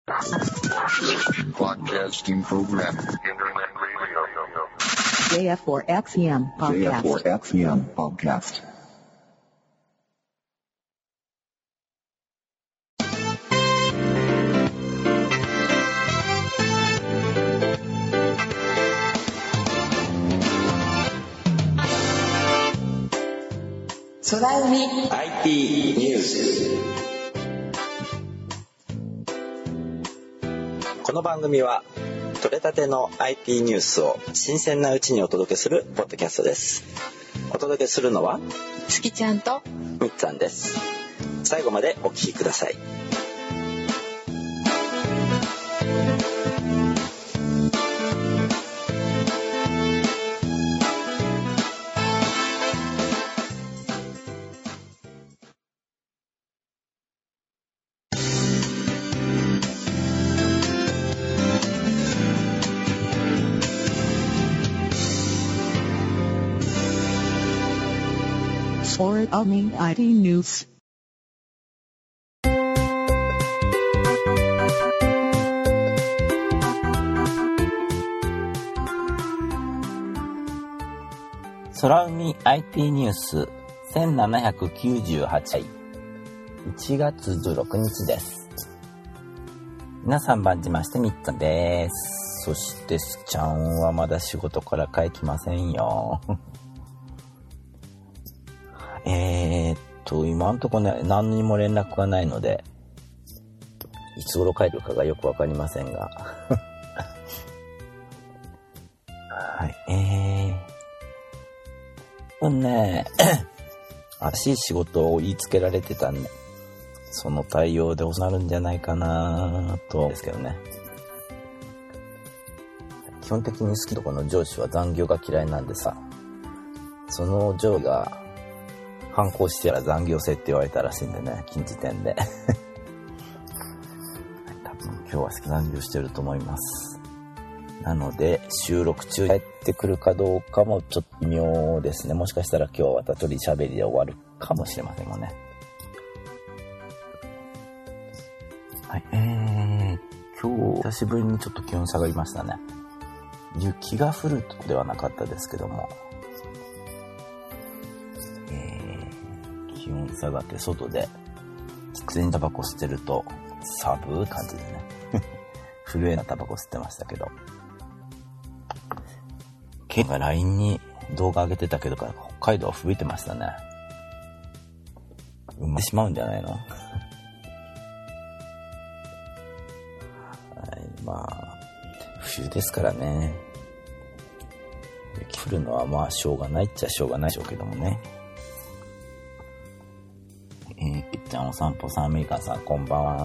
Broadcasting program. JF4XEM podcast. JF4XEM podcast. 空海 IT ニュース。この番組は取れたての IT ニュースを新鮮なうちにお届けするポッドキャストです。お届けするのは月ちゃんとみっつぁんです。最後までお聞きください。 Or IT News. 空海 IT ニュース1798回1月16日です。皆さん番じましてみっつぁんです。そしてすちゃんはまだ仕事から帰ってきませんよ。今んとこね、何にも連絡がないので、いつ頃帰るかがよくわかりませんが。はい、新しい仕事を言いつけられてたんで、その対応で収まるんじゃないかなとですけどね。基本的に好きなとこの上司は残業が嫌いなんでさ、その上司が反抗してやら残業せって言われたらしいんでね、近時点で。多分今日は残業してると思います。なので収録中帰ってくるかどうかもちょっと微妙ですね。もしかしたら今日はまた一人喋りで終わるかもしれませんもんね。はい、今日久しぶりにちょっと気温下がりましたね。雪が降るとではなかったですけども、気温下がって外で喫煙タバコ吸ってると寒い感じでね震えなタバコ吸ってましたけど、ケンが LINE に動画上げてたけど北海道は吹雪いてましたね。埋まってしまうんじゃないのはい、まあ冬ですからね、雪降るのはまあしょうがないっちゃしょうがないでしょうけどもね。きっちゃんお散歩さん、アメリカンさんこんばんは。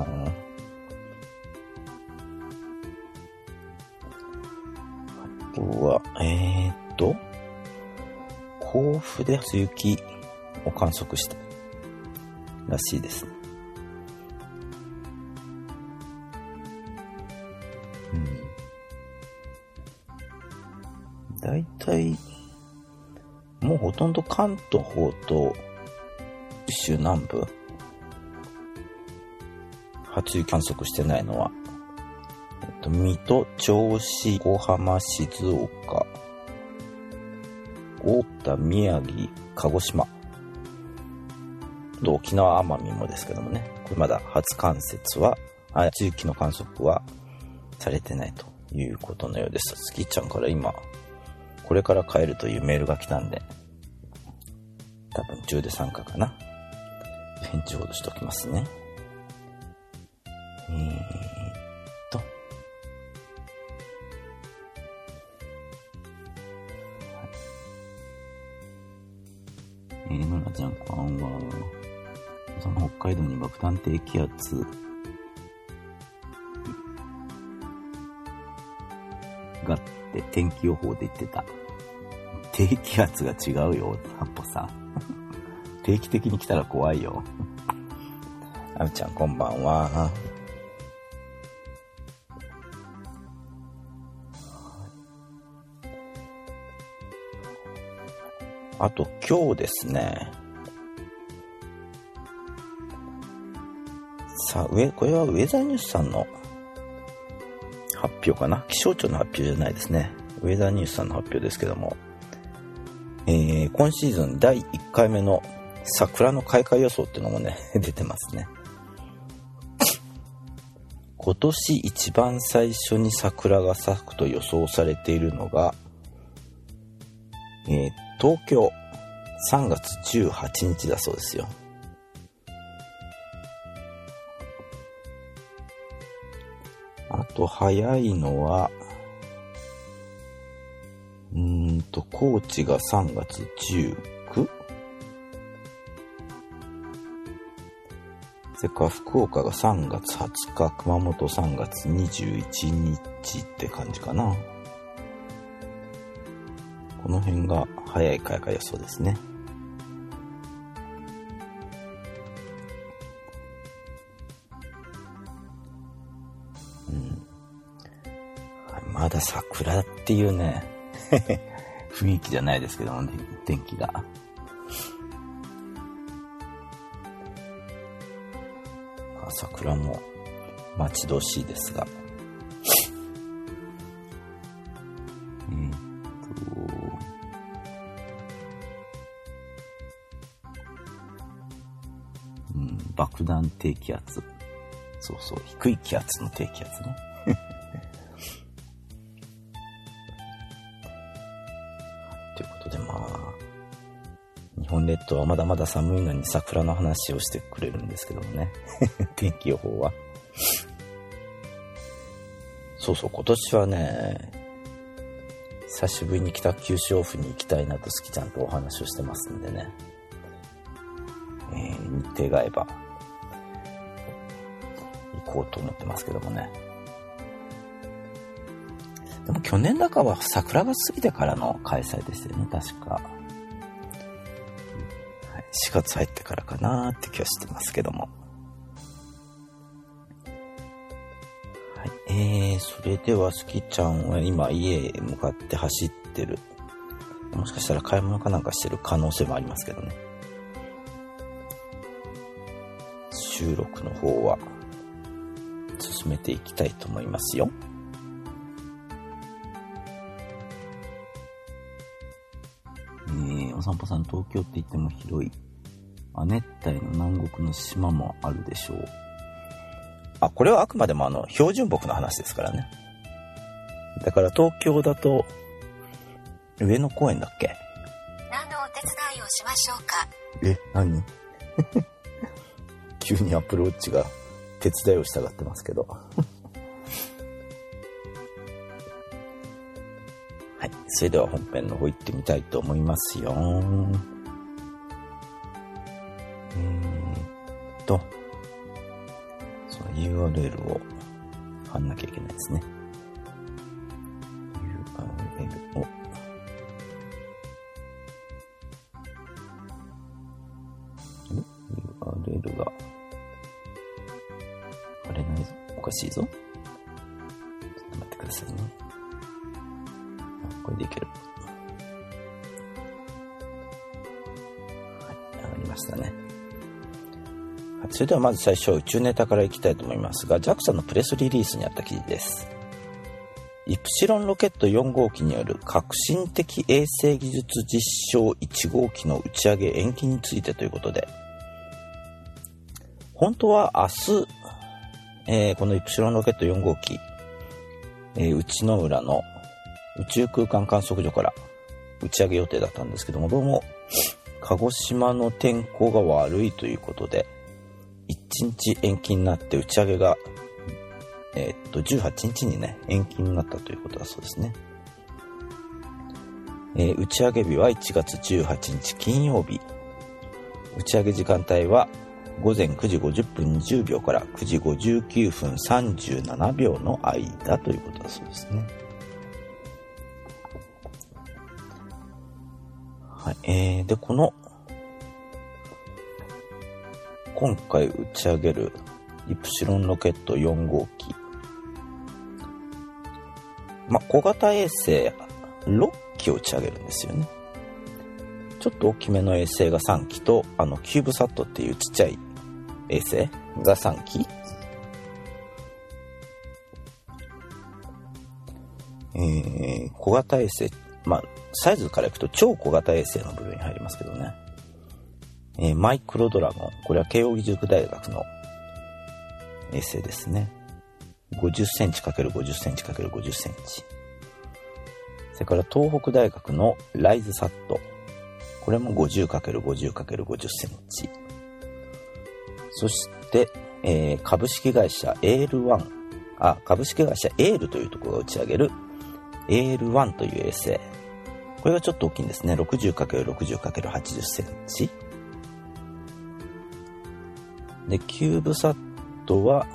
あとは甲府で初雪を観測したらしいですね。だいたいもうほとんど関東方と九州南部初雪観測してないのは、水戸、銚子、横浜、静岡、大分、宮城、鹿児島、沖縄、奄美もですけどもね、これまだ初雪の観測はされてないということのようです。スキーちゃんから今これから帰るというメールが来たんで、多分中で参加かな。返事ほどしておきますね。のなちゃんこんばんは。その北海道に爆弾低気圧がって天気予報で言ってた。低気圧が違うよ、ハッポさん。定期的に来たら怖いよ。あみちゃんこんばんは。あと今日ですね、さあこれはウェザーニュースさんの発表かな。気象庁の発表じゃないですね。ウェザーニュースさんの発表ですけども、今シーズン第1回目の桜の開花予想っていうのもね出てますね。今年一番最初に桜が咲くと予想されているのが、東京3月18日だそうですよ。あと早いのは高知が3月19、それから福岡が3月20日、熊本3月21日って感じかな。この辺が早い開花予想ですね。まだ桜っていうね雰囲気じゃないですけども、天気が。桜も待ち遠しいですが、爆弾低気圧、そうそう、低い気圧の低気圧ねということで、日本列島はまだまだ寒いのに桜の話をしてくれるんですけどもね天気予報は。そうそう、今年はね、久しぶりに北九州オフに行きたいなと好きちゃんとお話をしてますんでね、日程が合えば行こうと思ってますけどもね。でも去年だかは桜が過ぎてからの開催でしたよね、確か。4月入ってからかなって気はしてますけども。はい、それでは好きちゃんは今家へ向かって走ってる。もしかしたら買い物かなんかしてる可能性もありますけどね。収録の方は進めていきたいと思いますよ。お散歩さん、東京って言っても広い。亜熱帯の南国の島もあるでしょう。これはあくまでも標準木の話ですからね。だから東京だと上野公園だっけ？ 何のお手伝いをしましょうか？ 何急にアプローチが手伝いをしたがってますけどはい、それでは本編の方行ってみたいと思いますよ。その URL を貼んなきゃいけないですね。URL をURL が貼れないぞ。おかしいぞ。ちょっと待ってくださいね。これでいける。はい、上がりましたね。それではまず最初、宇宙ネタからいきたいと思いますが、JAXA のプレスリリースにあった記事です。イプシロンロケット4号機による革新的衛星技術実証1号機の打ち上げ延期についてということで、本当は明日、このイプシロンロケット4号機、内之浦の宇宙空間観測所から打ち上げ予定だったんですけども、どうも鹿児島の天候が悪いということで1日延期になって、打ち上げが18日にね延期になったということだそうですね。打ち上げ日は1月18日金曜日。打ち上げ時間帯は午前9時50分20秒から9時59分37秒の間ということだそうですね。はい、でこの今回打ち上げるイプシロンロケット4号機、小型衛星6機を打ち上げるんですよね。ちょっと大きめの衛星が3機と、キューブサットっていうちっちゃい衛星が3機小型衛星、サイズからいくと超小型衛星の部類に入りますけどね。マイクロドラゴン。これは慶應義塾大学の衛星ですね。50センチ ×50 センチ ×50 センチ。それから東北大学のライズサット。これも 50×50×50 センチ。そして、株式会社エールというところが打ち上げるエール1という衛星。これがちょっと大きいんですね。60×60×80 センチ。で、キューブサットは、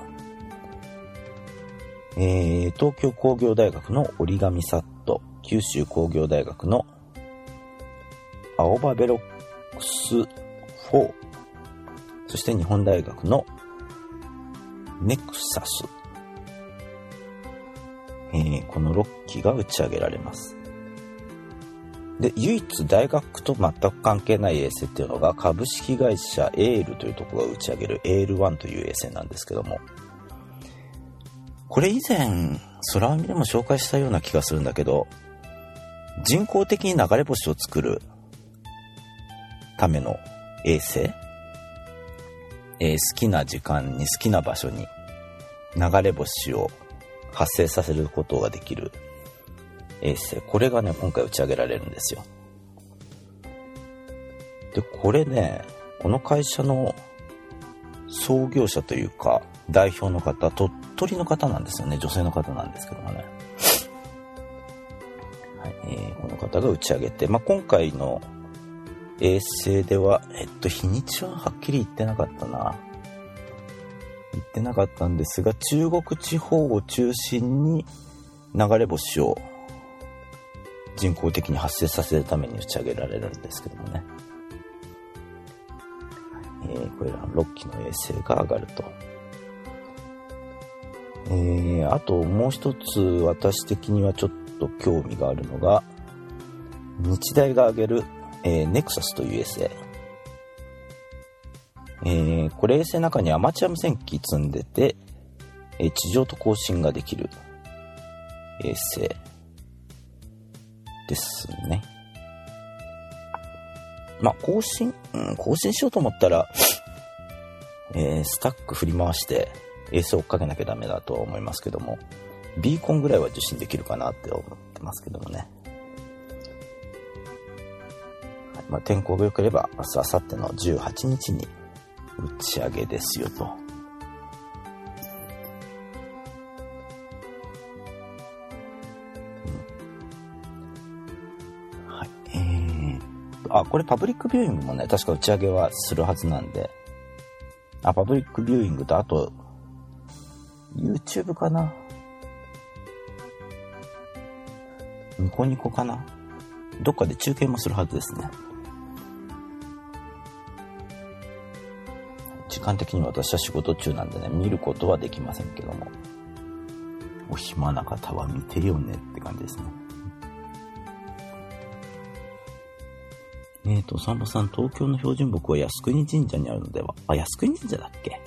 東京工業大学の折り紙サット、九州工業大学の青葉ベロックス4、そして日本大学のネクサス、この6機が打ち上げられます。で、唯一大学と全く関係ない衛星っていうのが株式会社エールというところが打ち上げるエール1という衛星なんですけども、これ以前空海でも紹介したような気がするんだけど、人工的に流れ星を作るための衛星、好きな時間に好きな場所に流れ星を発生させることができる衛星、これがね今回打ち上げられるんですよ。でこれね、この会社の創業者というか代表の方、鳥取の方なんですよね。女性の方なんですけどもね、はい、この方が打ち上げて、今回の衛星では日にちははっきり言ってなかったんですが、中国地方を中心に流れ星を人工的に発生させるために打ち上げられるんですけどもね、これらの6機の衛星が上がると。あともう一つ私的にはちょっと興味があるのが、日大が上げる、ネクサスという衛星、これ衛星の中にアマチュア無線機積んでて、地上と交信ができる衛星ですね。交信しようと思ったら、スタック振り回して衛星を追っかけなきゃダメだとは思いますけども、ビーコンぐらいは受信できるかなって思ってますけどもね。はい、天候が良ければ明日、明後日の18日に打ち上げですよと。はい、これパブリックビューイングもね、確か打ち上げはするはずなんで、パブリックビューイングと、あと YouTube かな、ニコニコかな、どっかで中継もするはずですね。時間的に私は仕事中なんでね、見ることはできませんけども、お暇な方は見てよねって感じですね。サンボさん、東京の標準木は靖国神社にあるのでは。靖国神社だっけ？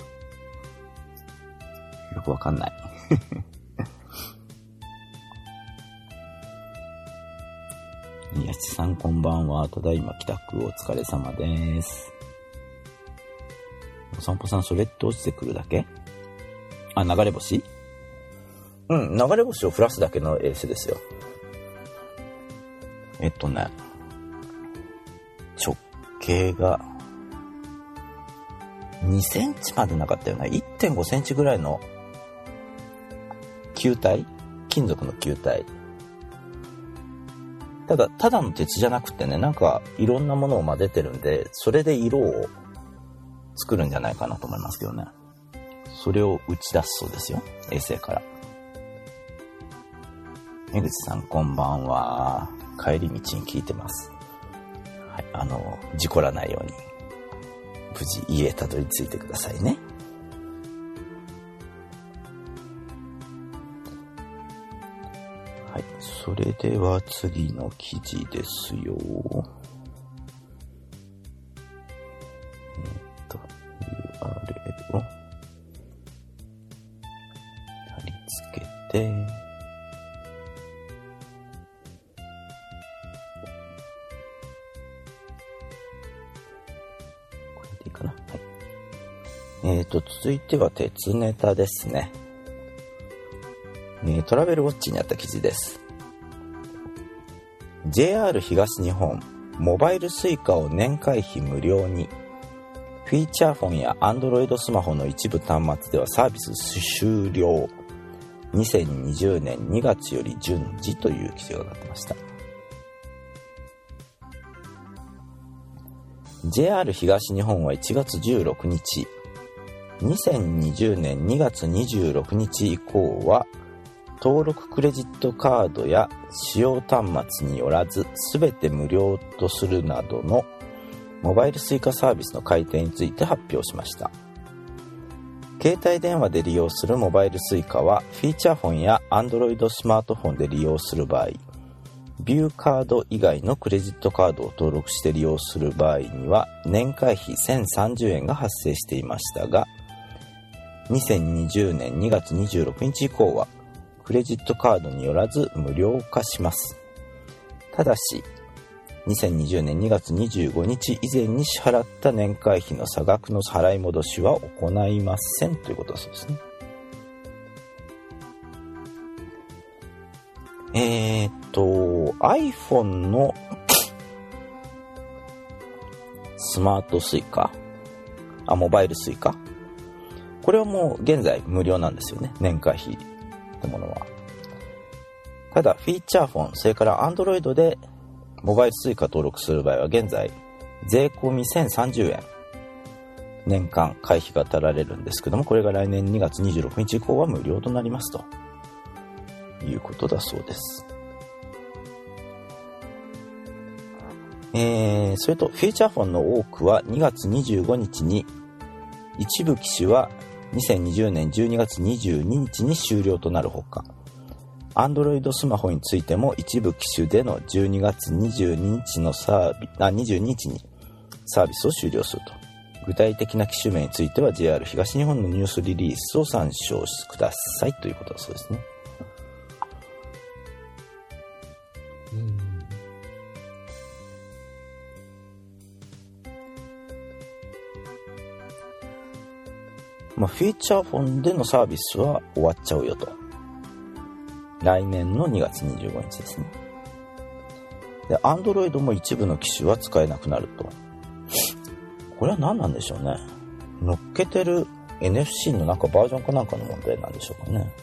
よくわかんない。宮地さん、こんばんは。ただいま帰宅、お疲れ様です。お散歩さん、それって落ちてくるだけ？流れ星？流れ星を降らすだけの衛星ですよ。直径が2センチまでなかったよね。1.5 センチぐらいの球体、金属の球体。ただの鉄じゃなくてね、なんかいろんなものを混ぜてるんで、それで色を作るんじゃないかなと思いますけどね。それを打ち出すそうですよ、衛星から。江口さん、こんばんは。帰り道に聞いてます。はい、事故らないように無事家へたどり着いてくださいね。はい、それでは次の記事ですよ。URL を貼り付けて、 続いては鉄ネタですね。トラベルウォッチにあった記事です。JR 東日本、モバイル Suica を年会費無料に。フィーチャーフォンや Android スマホの一部端末ではサービス終了。2020年2月より順次という記事が上がってました。JR 東日本は1月16日、2020年2月26日以降は、登録クレジットカードや使用端末によらず全て無料とするなどのモバイル Suica サービスの改定について発表しました。携帯電話で利用するモバイル Suica はフィーチャーフォンや Android スマートフォンで利用する場合、ビューカード以外のクレジットカードを登録して利用する場合には年会費1030円が発生していましたが、2020年2月26日以降はクレジットカードによらず無料化します。ただし、2020年2月25日以前に支払った年会費の差額の払い戻しは行いませんということだそうですね。iPhone のスマートSuica、モバイルSuica、これはもう現在無料なんですよね、年会費ってものは。ただフィーチャーフォン、それから Android でモバイルSuica登録する場合は現在税込み1030円年間会費が取られるんですけども、これが来年2月26日以降は無料となりますということだそうです。それとフィーチャーフォンの多くは2月25日に、一部機種は2020年12月22日に終了となるほか、Android スマホについても一部機種での12月22日の22日にサービスを終了すると。具体的な機種名については JR 東日本のニュースリリースを参照くださいということだそうですね。フィーチャーフォンでのサービスは終わっちゃうよと。来年の2月25日ですね。で、Android も一部の機種は使えなくなると。これは何なんでしょうね。乗っけてる NFC のバージョンかなんかの問題なんでしょうかね。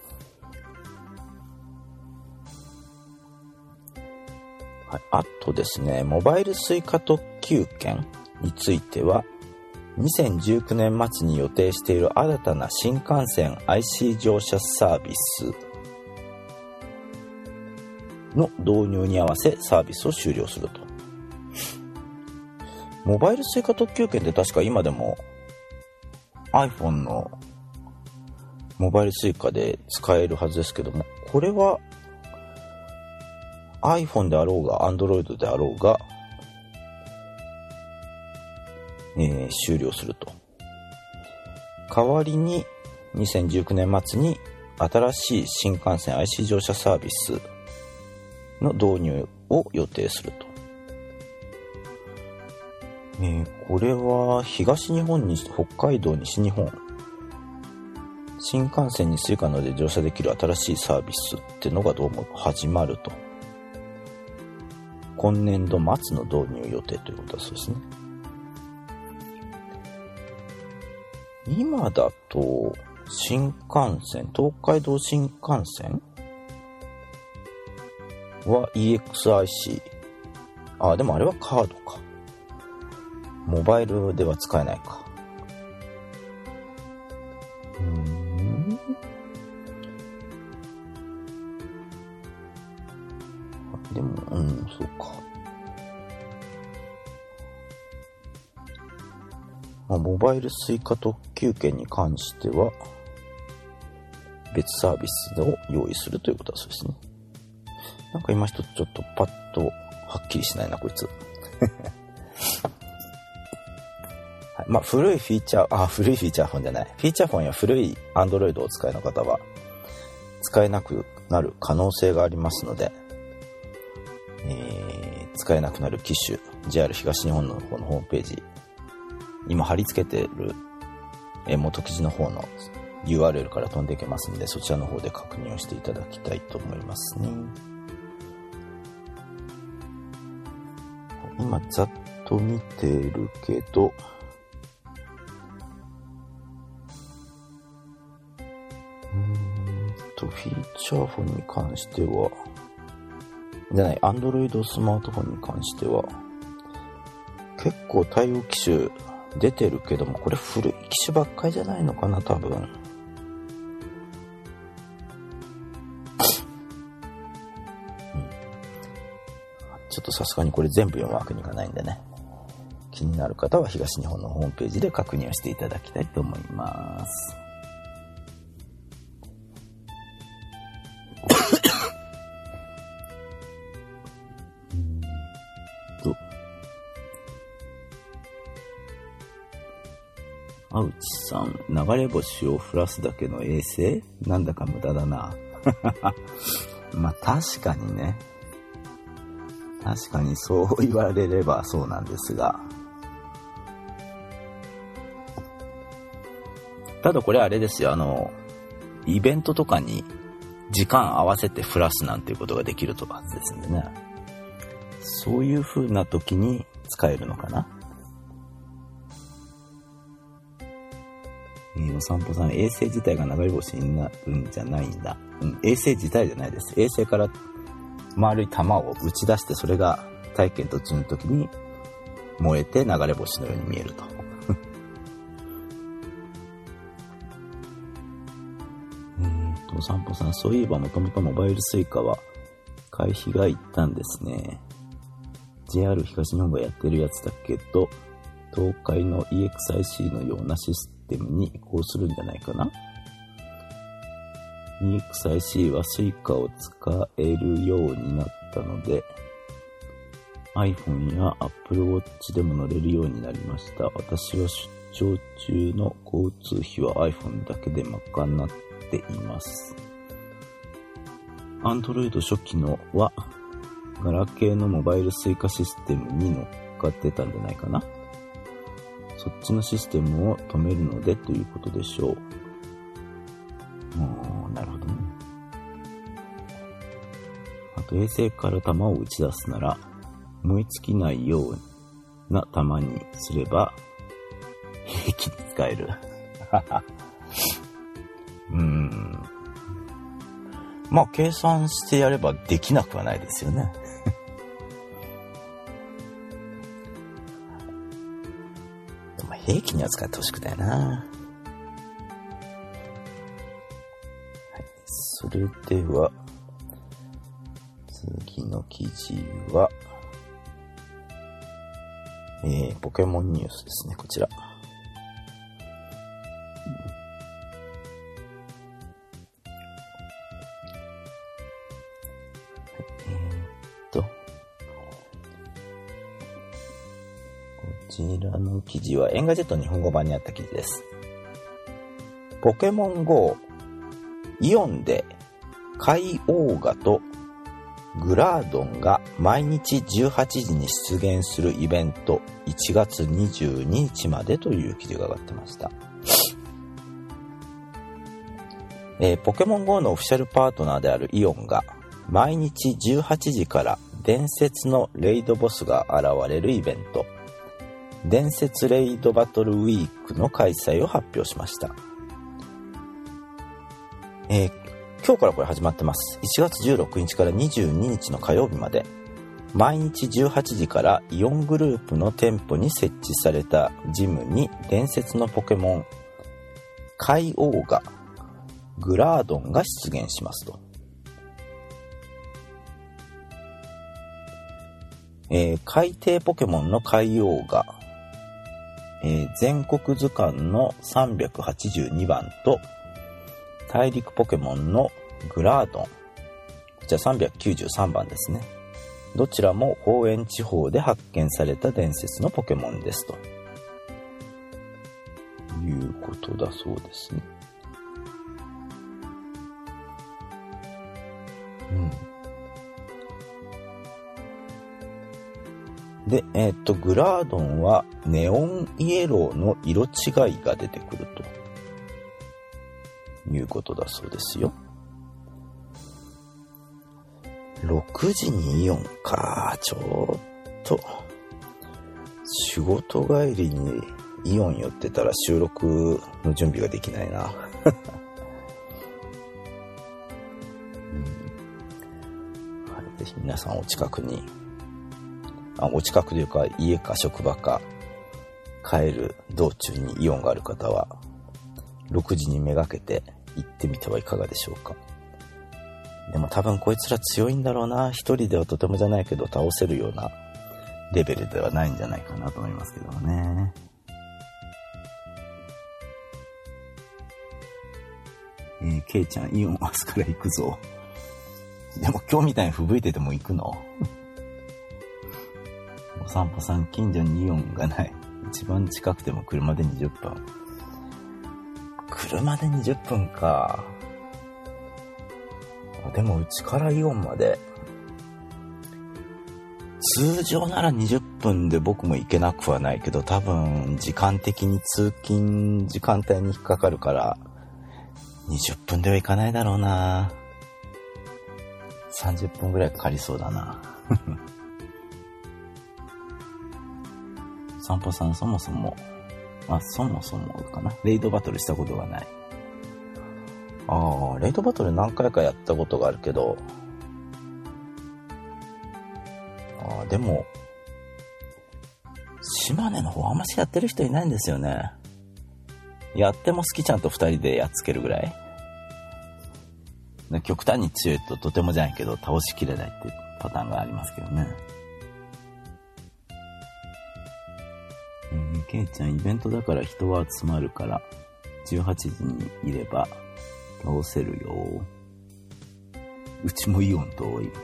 はい、あとですね、モバイルSuica特急券については、2019年末に予定している新たな新幹線 IC 乗車サービスの導入に合わせサービスを終了すると。モバイルSuica特急券って確か今でも iPhone のモバイルSuicaで使えるはずですけども、これは iPhone であろうが Android であろうが終了すると。代わりに2019年末に新しい新幹線 IC 乗車サービスの導入を予定すると。これは東日本に北海道、西日本、新幹線にSuicaなどで乗車できる新しいサービスってのがどうも始まると。今年度末の導入予定ということだそうですね。今だと新幹線、東海道新幹線は EXIC、でもあれはカードか。モバイルでは使えないか。でも、そうか。モバイルSuica特急券に関しては別サービスを用意するということだそうですね。今一つちょっとパッとはっきりしないなこいつ。はい、古いフィーチャーフォンじゃない。フィーチャーフォンや古い Android をお使いの方は使えなくなる可能性がありますので、使えなくなる機種 JR 東日本の方のホームページ今貼り付けてる元記事の方の URL から飛んでいけますので、そちらの方で確認をしていただきたいと思いますね。今ざっと見てるけど、フィーチャーフォンに関しては、Android スマートフォンに関しては、結構対応機種出てるけども、これ古い機種ばっかりじゃないのかな、多分。ちょっとさすがにこれ全部読むわけにいかないんでね。気になる方は東日本のホームページで確認をしていただきたいと思います。あうちさん、流れ星を降らすだけの衛星？なんだか無駄だな。まあ確かにね。確かにそう言われればそうなんですが。ただこれあれですよ、イベントとかに時間合わせて降らすなんていうことができるとかはずですんでね。そういう風な時に使えるのかな。お散歩さん、衛星自体が流れ星になるんじゃないんだ。衛星自体じゃないです。衛星から丸い玉を打ち出して、それが大気圏突入の時に燃えて流れ星のように見えると。お散歩さん、そういえばもともとモバイルスイカは会費がいったんですね。JR 東日本がやってるやつだけど、東海の EXIC のようなシステムに移行するんじゃないかな。EXIC はスイカを使えるようになったので、iPhone や Apple Watch でも乗れるようになりました。私は出張中の交通費は iPhone だけで賄っています。Android 初期のはガラケーのモバイルスイカシステムに乗っかってたんじゃないかな。そっちのシステムを止めるのでということでしょう。なるほどね。あと衛星から弾を打ち出すなら燃え尽きないような弾にすれば兵器に使える。まあ計算してやればできなくはないですよね。兵器には使ってほしくないな。はい、それでは次の記事は、ポケモンニュースですね、こちら。こちらの記事はエンガジェット日本語版にあった記事です。ポケモン GO イオンでカイオーガとグラードンが毎日18時に出現するイベント1月22日までという記事が上がってました。ポケモン GO のオフィシャルパートナーであるイオンが毎日18時から伝説のレイドボスが現れるイベント伝説レイドバトルウィークの開催を発表しました。今日からこれ始まってます。1月16日から22日の火曜日まで毎日18時からイオングループの店舗に設置されたジムに伝説のポケモンカイオーガ、グラードンが出現しますと。海底ポケモンのカイオーガ、全国図鑑の382番と大陸ポケモンのグラードン、こちら393番ですね。どちらも方円地方で発見された伝説のポケモンですということだそうですね。 で、グラードンはネオンイエローの色違いが出てくるということだそうですよ。6時にイオンか。ちょっと仕事帰りにイオン寄ってたら収録の準備ができないな。ぜひ皆さんお近くに、お近くというか家か職場か帰る道中にイオンがある方は6時にめがけて行ってみてはいかがでしょうか。でも多分こいつら強いんだろうな。一人ではとてもじゃないけど倒せるようなレベルではないんじゃないかなと思いますけどもね。ケイちゃんイオン明日から行くぞ。でも今日みたいに吹雪いてても行くの？お散歩さん、近所にイオンがない。一番近くても車で20分。車で20分か。でもうちからイオンまで通常なら20分で僕も行けなくはないけど、多分時間的に通勤時間帯に引っかかるから20分では行かないだろうな。30分ぐらいかかりそうだな。散歩さん、そもそもかな、レイドバトルしたことがない。レイドバトル何回かやったことがあるけど、でも島根の方あんましやってる人いないんですよね。やっても好きちゃんと2人でやっつけるぐらい。極端に強いととてもじゃないけど倒しきれないっていうパターンがありますけどね。ケイちゃん、イベントだから人は集まるから18時にいれば倒せるよ。うちもイオン遠い。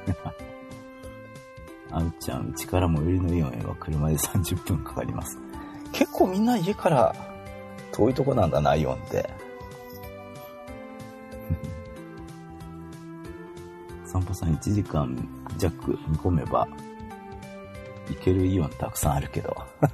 あうちゃん、うちから最寄りのイオンへは車で30分かかります。結構みんな家から遠いとこなんだな、イオンって。散歩さん、1時間弱見込めば行けるイオンたくさんあるけど。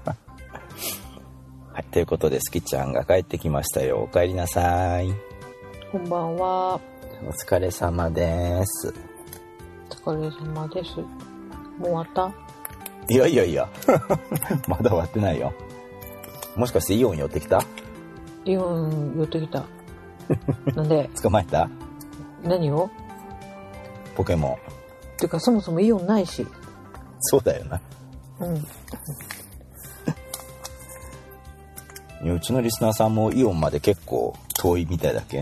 はい、ということでスキちゃんが帰ってきましたよ。お帰りなさい。 こんばんは。 お疲れ様です。 お疲れ様です。もう終わった？ いやまだ終わってないよ。もしかしてイオン寄ってきた？ イオン寄ってきた。なんで？ 捕まえた？ 何を？ ポケモン。 てかそもそもイオンないし。 そうだよな。いや、うちのリスナーさんもイオンまで結構遠いみたいだっけ？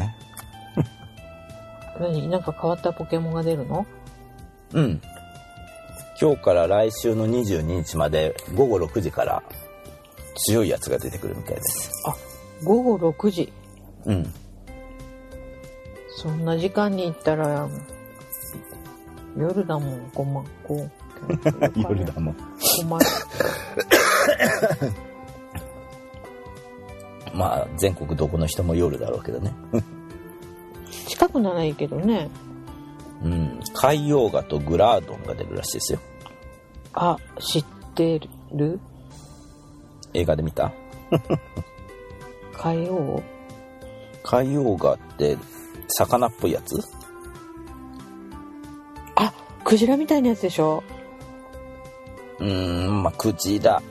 なんか変わったポケモンが出るの？ うん。今日から来週の22日まで午後6時から強いやつが出てくるみたいです。 あ、午後6時。 うん。 そんな時間に行ったら夜だもん。 夜だもん。 困る。 まあ全国どこの人も夜だろうけどね。 近くならいいけどね。 うん。海洋画とグラードンが出るらしいですよ。 あ、知ってる？ 映画で見た？ 海洋画って魚っぽいやつ？ あ、クジラみたいなやつでしょ？ まあクジラ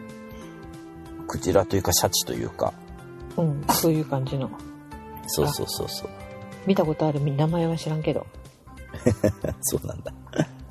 というかシャチというか、 そういう感じの。 そう。 見たことある。名前は知らんけど。 そうなんだ。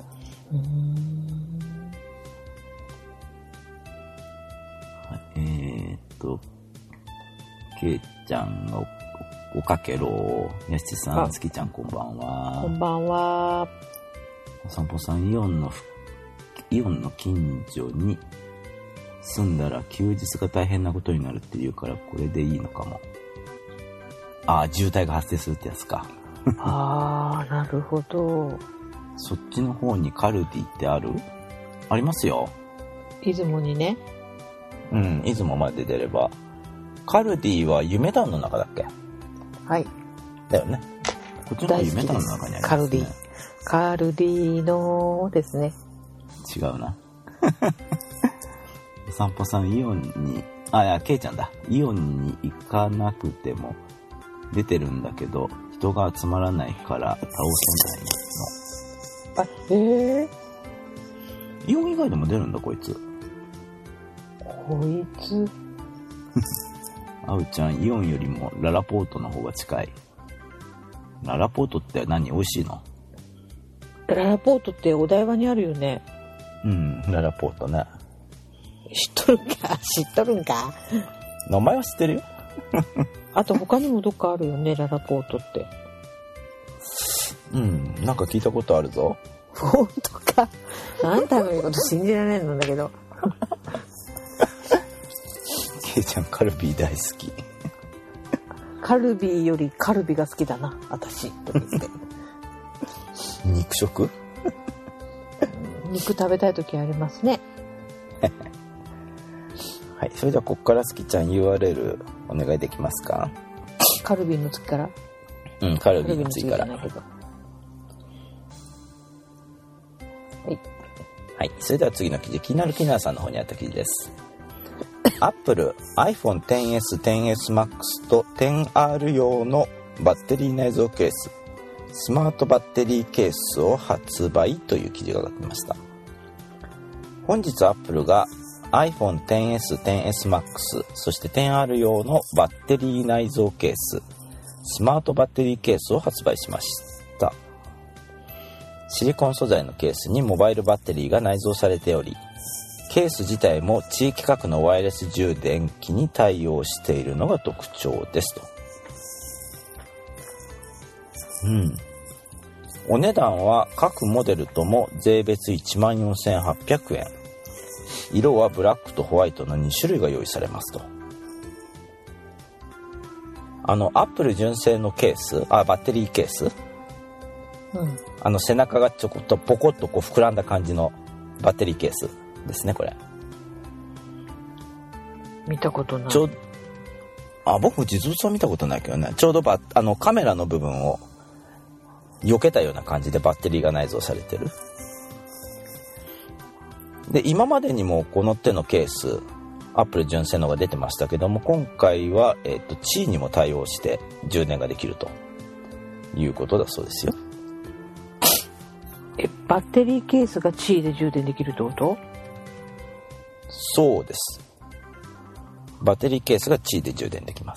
ケイちゃんがおかけろ。やしさん、つきちゃんこんばんは。 こんばんは。 お散歩さん、イオンの近所に住んだら休日が大変なことになるって言うから、これでいいのかも。渋滞が発生するってやつか。 なるほど。 そっちの方にカルディってある？ありますよ。 出雲にね。 出雲まで出れば。カルディは夢団の中だっけ？ はい。 だよね。こっちの方夢団の中にありますね。 カルディのですね。 違うな。 お散歩さんイオンに、ケイちゃんだ。イオンに行かなくても出てるんだけど、人が集まらないから倒せないの。イオン以外でも出るんだ、こいつ。 こいつ。 あうちゃん、イオンよりもララポートの方が近い。ララポートって何？美味しいの？ ララポートってお台場にあるよね。 うん、ララポートね。 知っとるか知っとるんか。 名前は知ってるよ。 あと他にもどっかあるよね、ララポートって。 うん、なんか聞いたことあるぞ。 本当か。あんたの言うこと信じられんのだけど。 ケイちゃんカルビー大好き。 カルビーよりカルビが好きだな、私。と言って。 肉食？ 肉食べたい時ありますね。 はい、それではここからスキちゃん URL お願いできますか？ カルビーの次から？ うん、カルビーの次から。 はい。 はい、それでは次の記事、気になるキナーさんの方にあった記事です。Apple iPhone XS、XS Max と XR 用のバッテリー内蔵ケース、スマートバッテリーケースを発売という記事が出てました。本日 Apple が iPhone XS、XS Max、そして XR 用のバッテリー内蔵ケース、スマートバッテリーケースを発売しました。シリコン素材のケースにモバイルバッテリーが内蔵されており、ケース自体も地域格のワイヤレス充電器に対応しているのが特徴ですと。お値段は各モデルとも税別 14,800 円。色はブラックとホワイトの2種類が用意されますと。アップル純正のケース、バッテリーケース、背中がちょこっとポコッとこう膨らんだ感じのバッテリーケースですね、これ。 見たことない。 僕実物は見たことないけどね。ちょうどカメラの部分を避けたような感じでバッテリーが内蔵されてる。で、今までにもこの手のケース、アップル純正のが出てましたけども、今回は地位にも対応して充電ができるということだそうですよ。 バッテリーケースが地位で充電できるってこと？ そうです。バッテリーケースが地位で充電できます。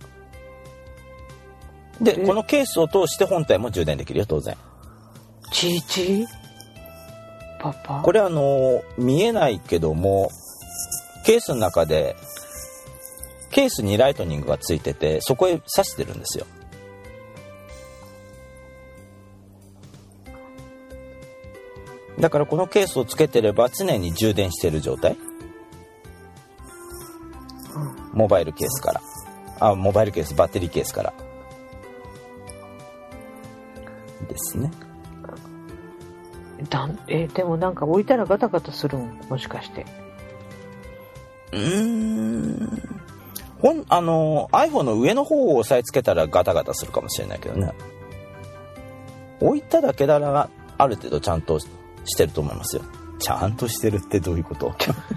で、このケースを通して本体も充電できるよ、当然。 ちいちいパパ。 これ見えないけども、ケースの中でケースにライトニングがついてて、そこへ挿してるんですよ。だからこのケースをつけてれば常に充電している状態。モバイルケースから。モバイルケース、バッテリーケースから。ですね。 でもなんか置いたらガタガタするん？もしかして。 iPhone の上の方を押さえつけたらガタガタするかもしれないけどね。置いただけならある程度ちゃんとしてると思いますよ。ちゃんとしてるってどういうこと？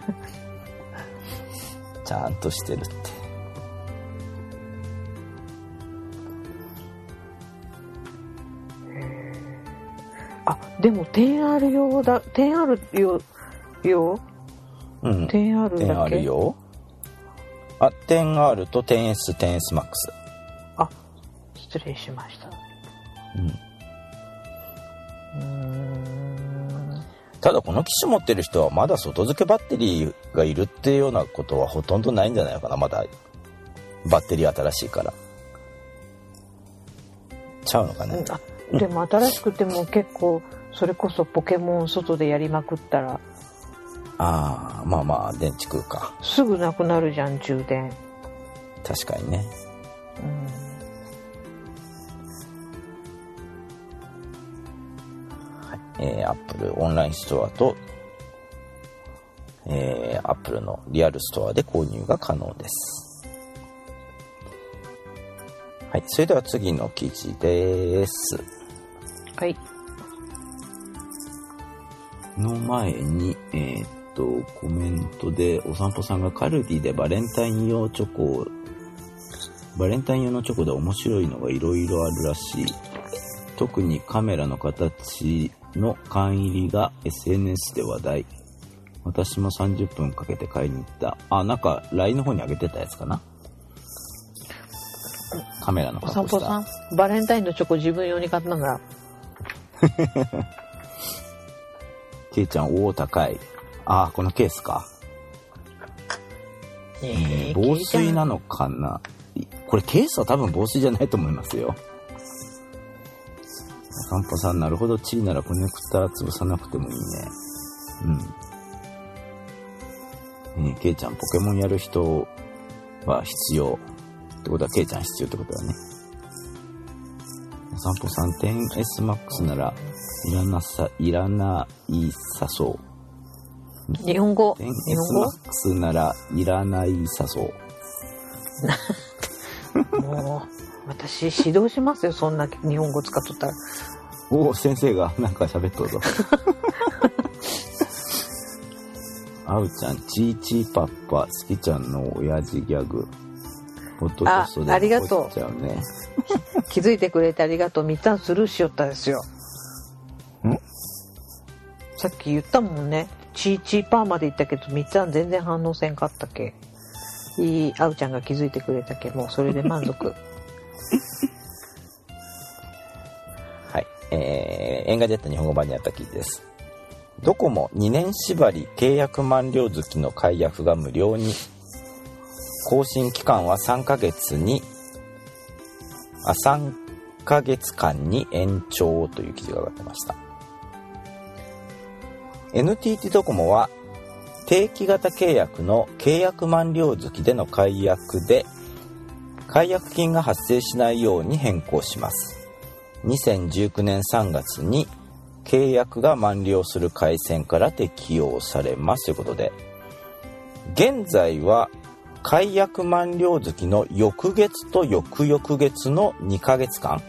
ちゃんとしてるって。 でも 10R 用だ。10R 用？ うん。 10R だっけ？ 10R 用？10R と 10S、10S Max。 失礼しました。 ただこの機種持ってる人はまだ外付けバッテリーがいるっていうようなことはほとんどないんじゃないかな。まだバッテリー新しいからちゃうのかね。 でも新しくても結構それこそポケモン外でやりまくったらまあ電池食うか。 すぐなくなるじゃん、充電。 確かにね。Apple オンラインストアと、Apple のリアルストアで購入が可能です。はい、それでは次の記事です。 はい。 の前に、コメントでお散歩さんがカルディでバレンタイン用のチョコで面白いのがいろいろあるらしい。特にカメラの形の缶入りが SNS で話題。私も30分かけて買いに行った。なんか LINE の方に上げてたやつかな。カメラのお格好した。 散歩さん、バレンタインのチョコ自分用に買ったんだ。 ケイちゃん、高い。このケースか。防水なのかな。これケースは多分防水じゃないと思いますよ。お散歩さん、なるほど。チーならコネクター潰さなくてもいいね。ケイちゃん、ポケモンやる人は必要。ってことは、ケイちゃん必要ってことだね。お散歩さん、10S Max ならいらないさそう。 日本語 10S Max ならいらないさそう。 もう、私指導しますよ、そんな日本語使っとったら。 先生がなんか喋っとるぞ。あうちゃん、チーチーパッパ、好きちゃんの親父ギャグ。ポッドキャストでありがとう残しちゃうね。 気づいてくれてありがとう。みっつぁんスルーしよったですよ。さっき言ったもんね。チーチーパーまで言ったけど、みっつぁん全然反応せんかったけ。いい、あうちゃんが気づいてくれたけ。もうそれで満足。 はい。エンガジェット日本語版にあった記事です。ドコモ2年縛り契約満了月の解約が無料に。更新期間は3ヶ月間に延長という記事が上がってました。NTT ドコモは定期型契約の契約満了月での解約で解約金が発生しないように変更します。2019年3月に契約が満了する回線から適用されますということで、現在は解約満了月の翌月と翌々月の2ヶ月間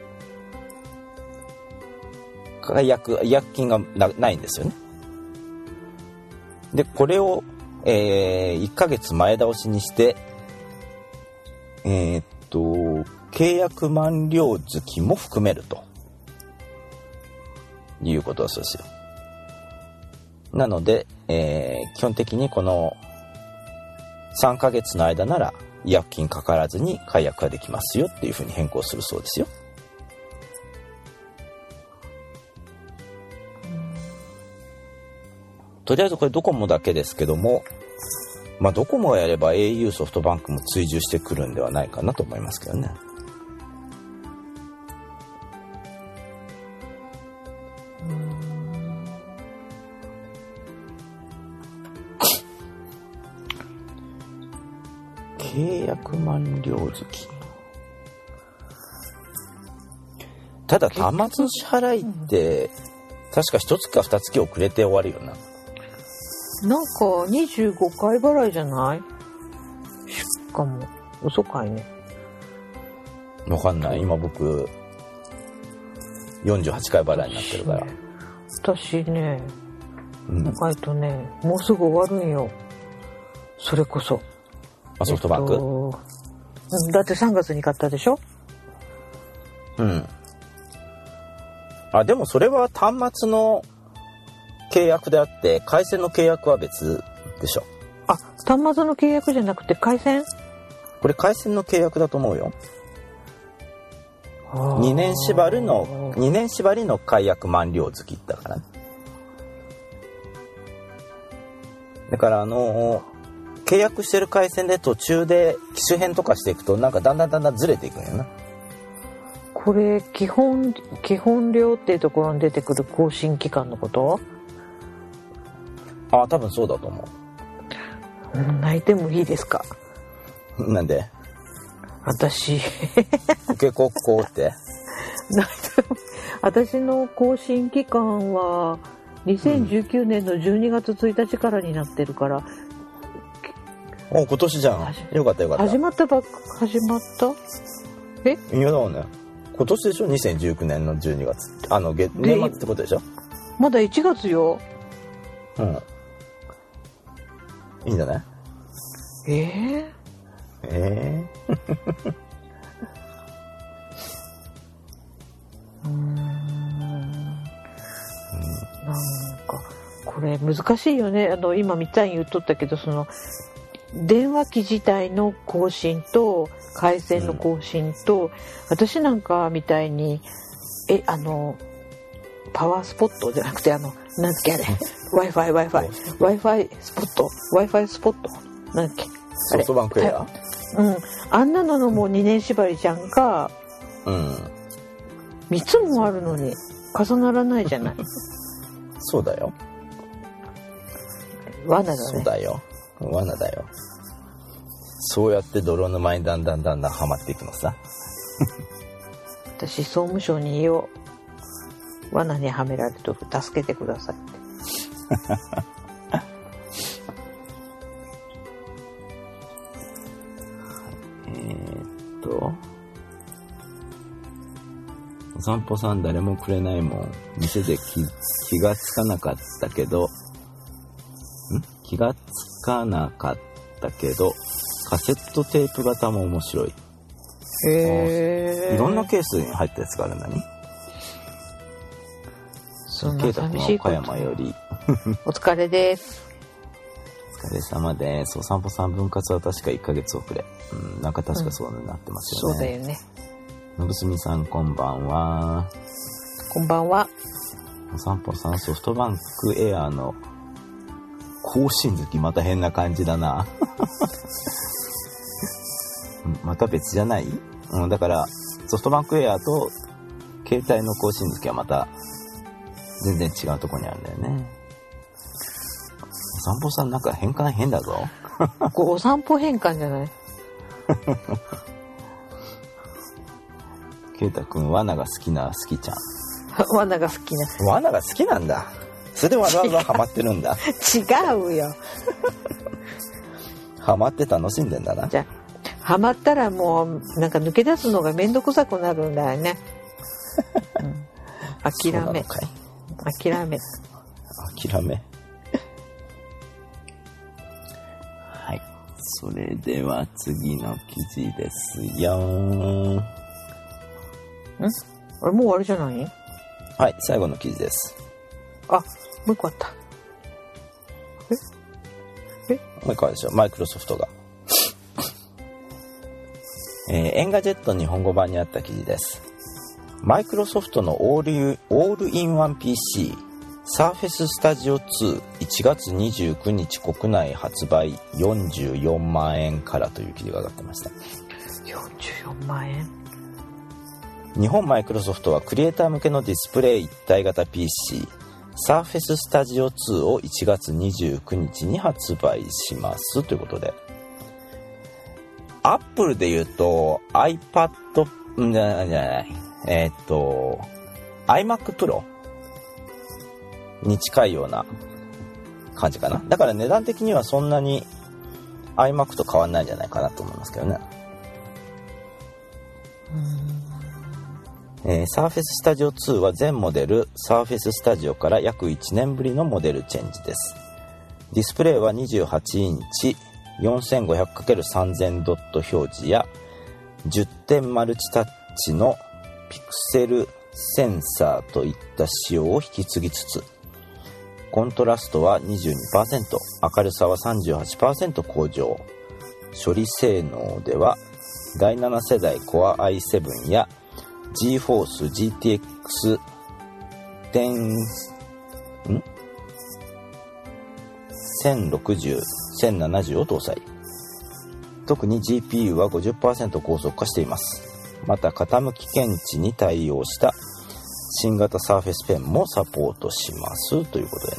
違約金がないんですよね。でこれを、1ヶ月前倒しにして契約満了月も含めるということだそうですよ。なので、基本的にこの3ヶ月の間なら違約金かからずに解約ができますよっていうふうに変更するそうですよ。とりあえずこれドコモだけですけども、ドコモがやれば au ソフトバンクも追従してくるんではないかなと思いますけどね。契約満了月。ただ端末の支払いって確か1月か2月遅れて終わるよな。 なんか25回払いじゃない？しかも遅かいね。 わかんない。今僕48回払いになってるから。 私ね、意外とね、もうすぐ終わるんよ。それこそ。 ソフトバンク、 だって3月に買ったでしょ。 でもそれは端末の契約であって回線の契約は別でしょ。 端末の契約じゃなくて回線？ これ回線の契約だと思うよ。2年縛りの解約満了月だからね。だから契約してる回線で途中で機種変とかしていくとなんかだんだんずれていくんよな。 これ基本料っていうところに出てくる更新期間のこと？ 多分そうだと思う。泣いてもいいですか？ なんで？ 私受け子って私の更新期間は2019年の12月1日からになってるから、 今年じゃん。よかった始まった？ いやだね。今年でしょ。2019年の12月年末ってことでしょ。 まだ1月よ。 うん。いいんじゃない？ なんかこれ難しいよね。今みたいに言っとったけど、その電話機自体の更新と回線の更新と、私なんかみたいにパワースポットじゃなくてなんだっけあれWi-Fi スポットなんだっけソフトバンクエア？ あんなのもう2年縛りじゃんか。3つもあるのに重ならないじゃない。 そうだよ。 罠だね。 そうだよ。罠だよ。そうやって泥沼にだんだんはまっていくのさ。 私総務省に言おう。罠にはめられとる、助けてくださいって。 お散歩さん誰もくれないもん。店で気がつかなかったけどカセットテープ型も面白い。いろんなケースに入ったやつがあるんだね。 そんな寂しいこと。 岡山よりお疲れです。 お疲れ様です。お散歩さん分割は確か1ヶ月遅れ。なんか確かそうなってますよね。 そうだよね。 のぶすみさんこんばんは。 こんばんは。 お散歩さんソフトバンクエアの更新月また変な感じだな。また別じゃない？だからソフトバンクエアと携帯の更新月はまた全然違うところにあるんだよね。お散歩さんなんか変換変だぞ。 お散歩変換じゃない？ ケイタくん罠が好きちゃん。 罠が好きな。 罠が好きなんだ。それでわざわざハマってるんだ。 違うよ。 ハマって楽しんでんだな。 じゃあハマったらもうなんか抜け出すのがめんどくさくなるんだよね。諦め。 はい。それでは次の記事ですよ。 あれもう終わりじゃない？ はい、最後の記事です。 あ、もう一個あった。 もう一個あるでしょ。マイクロソフトが。エンガジェット日本語版にあった記事です。マイクロソフトのオールインワン PC Surface Studio 2 1月29日国内発売44万円からという記事が上がってました。 44万円。 日本マイクロソフトはクリエイター向けのディスプレイ一体型 PC Surface Studio 2を1月29日に発売しますということで、アップルで言うと iPad じゃない、iMac Pro に近いような感じかな。だから値段的にはそんなに iMac と変わんないんじゃないかなと思いますけどね。Surface Studio 2は全モデル Surface Studio から約1年ぶりのモデルチェンジです。ディスプレイは28インチ 4500×3000 ドット表示や10点マルチタッチのピクセルセンサーといった仕様を引き継ぎつつ、コントラストは 22%、 明るさは 38% 向上、処理性能では第7世代 Core i7 やGeForce GTX 1060、1070を搭載。特に GPU は 50% 高速化しています。また傾き検知に対応した新型 Surface Pen もサポートしますということでね。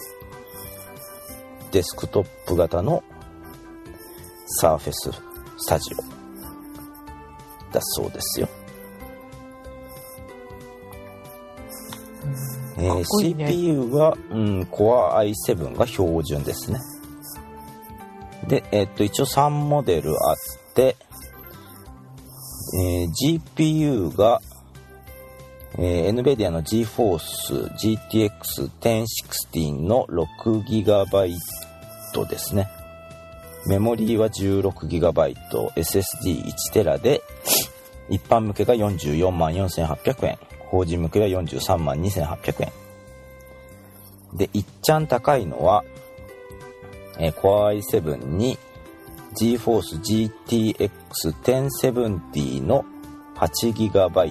デスクトップ型の Surface Studio だそうですよ。CPU は、Core i7 が標準ですね。で、一応3モデルあって、GPU が、 NVIDIA の GeForce GTX 1060の 6GB ですね。メモリーは 16GB、SSD1TB で、一般向けが444,800円、法人向けが432,800円。で、いっちゃん高いのは、Core i7 に GeForce GTX 1070の 8GB、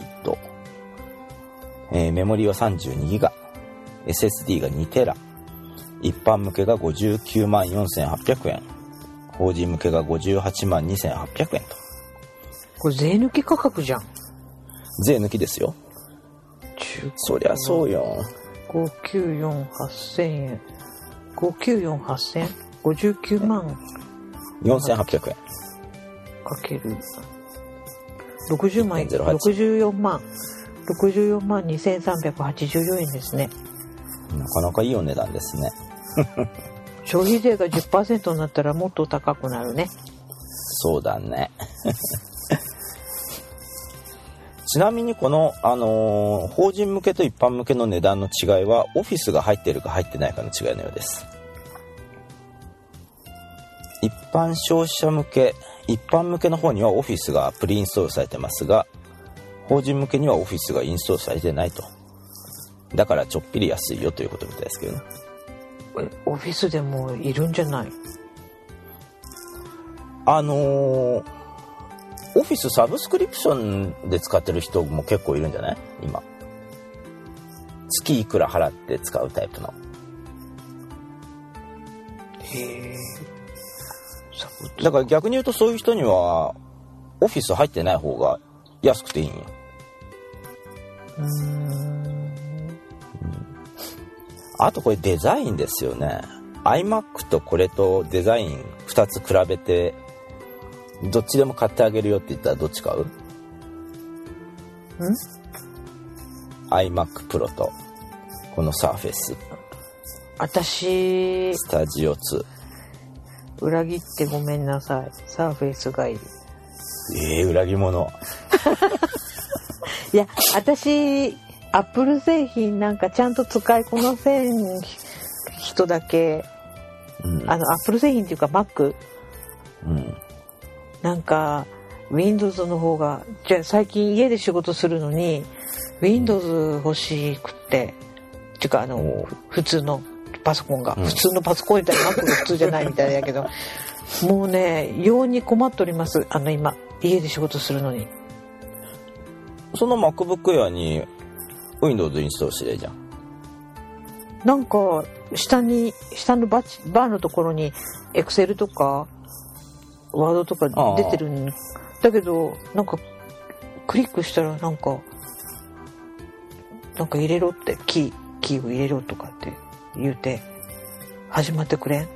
メモリーは 32GB、SSD が 2TB、一般向けが594,800円、法人向けが582,800円と。 これ税抜き価格じゃん。 税抜きですよ。そりゃそうよ。 594,800円。594,800円。59万 4,800円。 かける60万、 0.08 64万2,384円ですね。 なかなかいいお値段ですね。 消費税が 10% になったらもっと高くなるね。 そうだね。ちなみにこの、法人向けと一般向けの値段の違いはオフィスが入っているか入ってないかの違いのようです。一般消費者向け、一般向けの方にはオフィスがプリインストールされてますが、法人向けにはオフィスがインストールされてないと。だからちょっぴり安いよということみたいですけどね。 オフィスでもいるんじゃない？ オフィスサブスクリプションで使ってる人も結構いるんじゃない？今月いくら払って使うタイプの。 へえ。 だから逆に言うとそういう人にはオフィス入ってない方が安くていいんよ。あとこれデザインですよね。 iMac とこれとデザイン2つ比べてどっちでも買ってあげるよって言ったらどっち買う？iMac Pro とこの Surface。 私スタジオ2。 裏切ってごめんなさい。サーフェイスがいる。 裏切者。 いや、私アップル製品なんかちゃんと使いこなせん人だけ、アップル製品っていうか Mac、なんか Windows の方が、じゃあ最近家で仕事するのに Windows 欲しくってっていうか普通のパソコンが、普通のパソコンみたいな Mac が普通じゃないみたいだけどもうね用に困っております。今家で仕事するのに。 その MacBook Air に Windows インストールしてるじゃん。 なんか下のバーのところに Excel とか Word とか出てるんだけど、なんかクリックしたらなんか入れろってキーを入れろとかって言うて始まってくれん。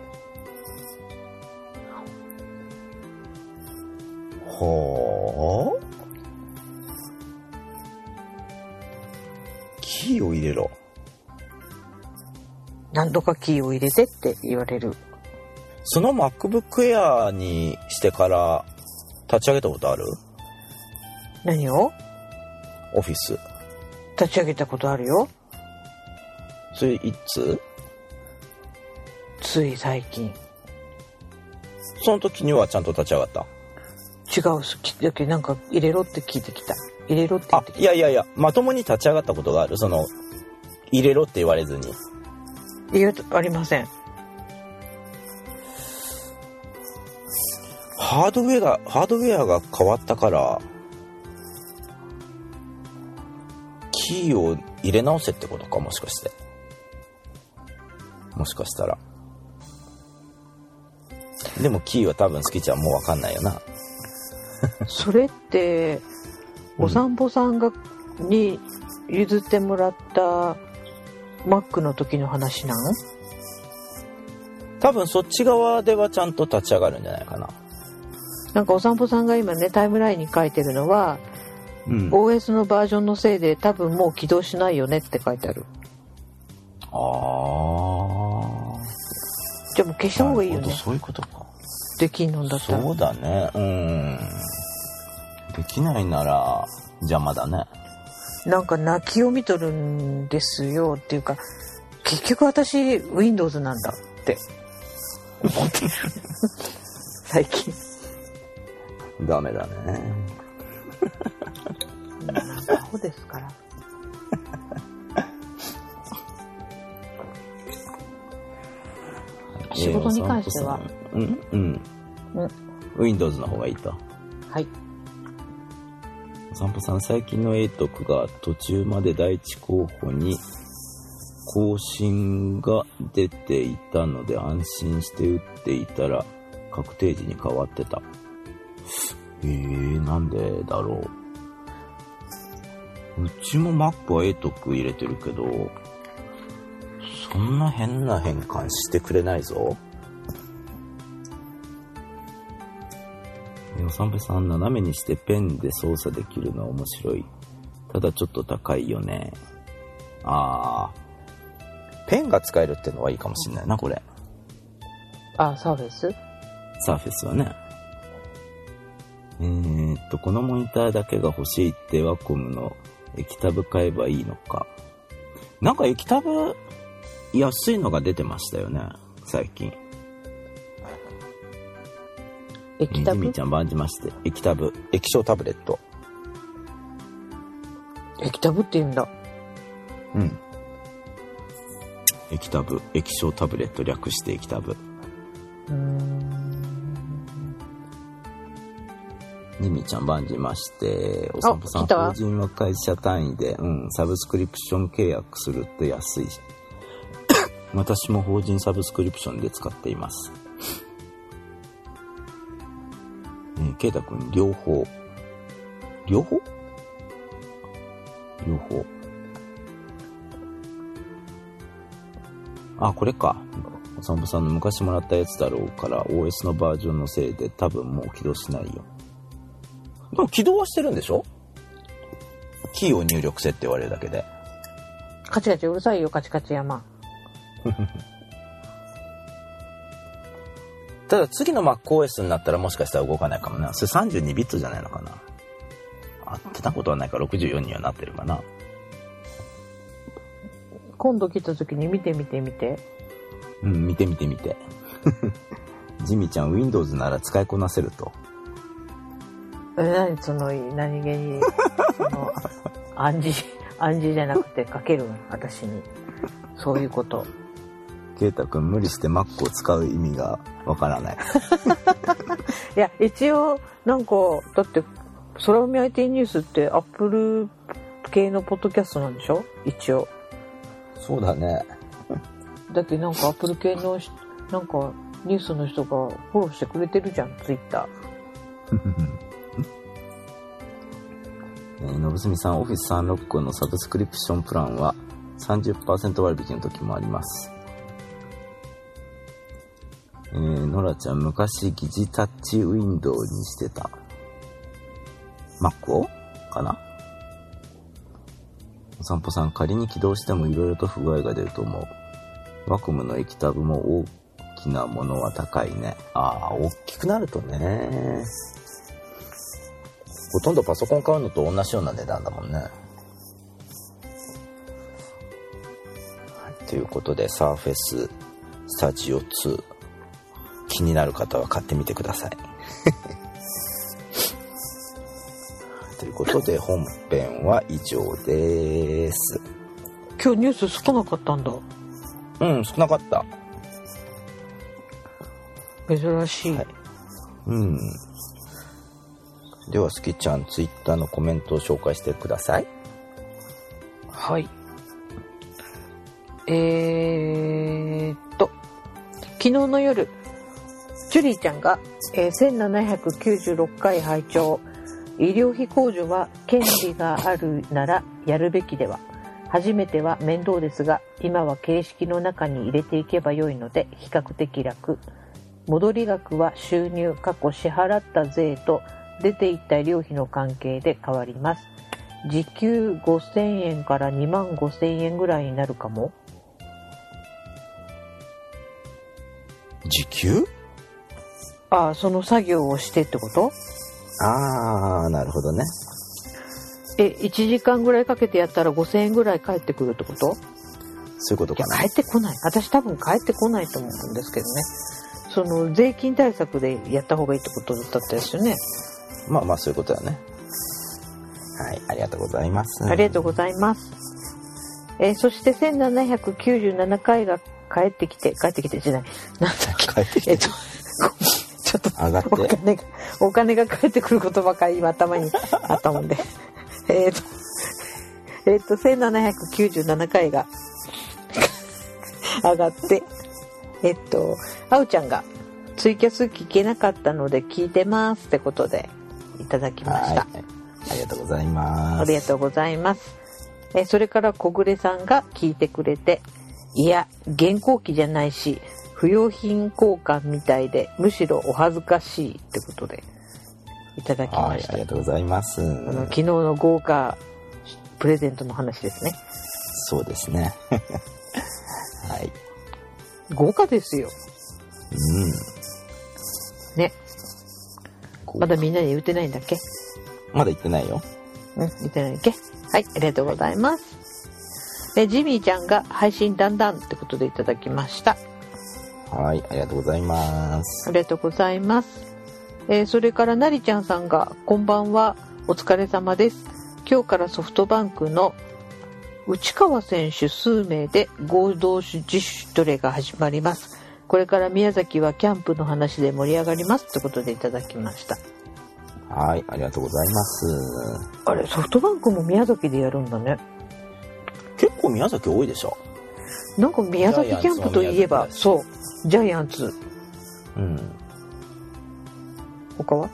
はあ？キーを入れろ。 何度かキーを入れてって言われる。 その MacBook Air にしてから立ち上げたことある？ 何を？ オフィス。 立ち上げたことあるよ。 それいつ？ つい最近。 その時にはちゃんと立ち上がった？ 違う、だけなんか入れろって聞いてきた。入れろって言ってきた。 いやまともに立ち上がったことがある？入れろって言われずに。 いや、ありません。 ハードウェアが変わったからキーを入れ直せってことか、もしかして。もしかしたら。でもキーは多分好きちゃんもう分かんないよな。 それってお散歩さんに譲ってもらったMacの時の話なの？ 多分そっち側ではちゃんと立ち上がるんじゃないかな。 なんかお散歩さんが今ねタイムラインに書いてるのは、OS のバージョンのせいで多分もう起動しないよねって書いてある。じゃあもう消した方がいいよね。 そういうことか。 できんのだったら。 そうだね。できないなら邪魔だね。 なんか泣きを見とるんですよっていうか、結局私 Windows なんだって思ってる最近。 ダメだね。 そうですから。仕事に関しては、 Windows の方がいいと。 はい。 お散歩さん、最近の英徳が途中まで第一候補に更新が出ていたので安心して打っていたら確定時に変わってた。なんでだろう。うちも Mac は英徳入れてるけど、そんな変な変換してくれないぞ。お散歩さん、斜めにしてペンで操作できるのは面白い。ただちょっと高いよね。ペンが使えるってのはいいかもしれないな、これ。 サーフェス？ サーフェスはね。このモニターだけが欲しいってワコムの液タブ買えばいいのか。なんか液タブ安いのが出てましたよね、最近。 液タブ？ ジミーちゃん番じまして、液タブ、液晶タブレット。 液タブって言うんだ。 うん。液タブ、液晶タブレット略して液タブ。ジミーちゃん番じまして、お散歩さん、法人は会社単位で、サブスクリプション契約すると安いし。私も法人サブスクリプションで使っています。ケイタ君、両方。両方。これか。お散歩さんの昔もらったやつだろうから OS のバージョンのせいで多分もう起動しないよ。でも起動はしてるんでしょ？キーを入力せって言われるだけで。 カチカチうるさいよ、カチカチ山。 ただ次の MacOS になったらもしかしたら動かないかもな。それ32ビットじゃないのかな。合ってたことはないから64にはなってるかな。 今度来た時に見て。 見て。ジミちゃん Windows なら使いこなせると。 何気に暗示じゃなくてかけるの、私に。そういうこと。 ケイタ君無理して Mac を使う意味がわからない。 いや、一応なんかだって空海 IT ニュースって Apple 系のポッドキャストなんでしょ？一応。 そうだね。 だってなんか Apple 系のなんかニュースの人がフォローしてくれてるじゃん、Twitter。 のぶすみさん、オフィス365のサブスクリプションプランは 30% 割引の時もあります。ノラちゃん、昔疑似タッチウィンドウにしてた Mac をかな。お散歩さん、仮に起動しても色々と不具合が出ると思う。ワコムの液タブも大きなものは高いね。大きくなるとね。ほとんどパソコン買うのと同じような値段だもんね。はい、ということで、サーフェススタジオ2。気になる方は買ってみてください。ということで本編は以上です。 今日ニュース少なかったんだ。 少なかった。 珍しい。はい、 ではスキちゃん、ツイッターのコメントを紹介してください。 はい。昨日の夜、ジュリーちゃんが、1796回拝聴。医療費控除は権利があるならやるべきでは。初めては面倒ですが、今は形式の中に入れていけばよいので比較的楽。戻り額は収入支払った税と出ていった医療費の関係で変わります。時給5000円から25,000円ぐらいになるかも。 時給？ その作業をしてってこと？ なるほどね。 1時間ぐらいかけてやったら5000円ぐらい返ってくるってこと？ そういうことかな。 返ってこない。私多分返ってこないと思うんですけどね。その税金対策でやった方がいいってことだったですよね。 まあまあそういうことだね。はい、ありがとうございます。 ありがとうございます。そして1797回が帰ってきてじゃない。なんだっけ。 帰ってきて。 ちょっと上がってお金が返ってくる言葉が今頭にあったもんで。1797回が上がって、あうちゃんがツイキャス聞けなかったので聞いてますってことでいただきました。 はい、ありがとうございます。 ありがとうございます。それから小暮さんが聞いてくれて、いや現行機じゃないし不用品交換みたいでむしろお恥ずかしいってことでいただきました。 はい、ありがとうございます。 昨日の豪華プレゼントの話ですね。 そうですね。はい。 豪華ですよ。ね。まだみんなに言ってないんだっけ？ まだ言ってないよ。 言ってないっけ？はい、ありがとうございます。ジミーちゃんが配信だんだんってことでいただきました。 はい、ありがとうございます。 ありがとうございます。それからなりちゃんさんがこんばんは、お疲れ様です。今日からソフトバンクの内川選手数名で合同自主トレが始まります。これから宮崎はキャンプの話で盛り上がりますってことでいただきました。 はい、ありがとうございます。 あれ、ソフトバンクも宮崎でやるんだね。 結構宮崎多いでしょ。 なんか宮崎キャンプといえば、そう、ジャイアンツ。他は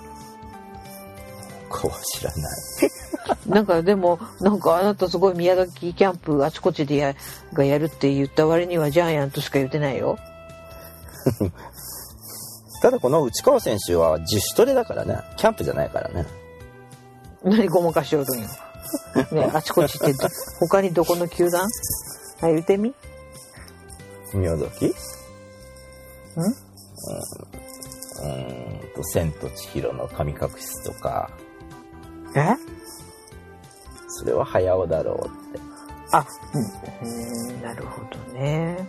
知らない。 なんかでも、なんかあなたすごい宮崎キャンプあちこちでやるって言った割にはジャイアンツしか言ってないよ。 ただこの内川選手は自主トレだからね、キャンプじゃないからね。 何ごまかしおるんよ。ね、あちこちって他にどこの球団？言ってみ？ 宮崎？千と千尋の神隠しとか。それは早尾だろうって。 なるほどね。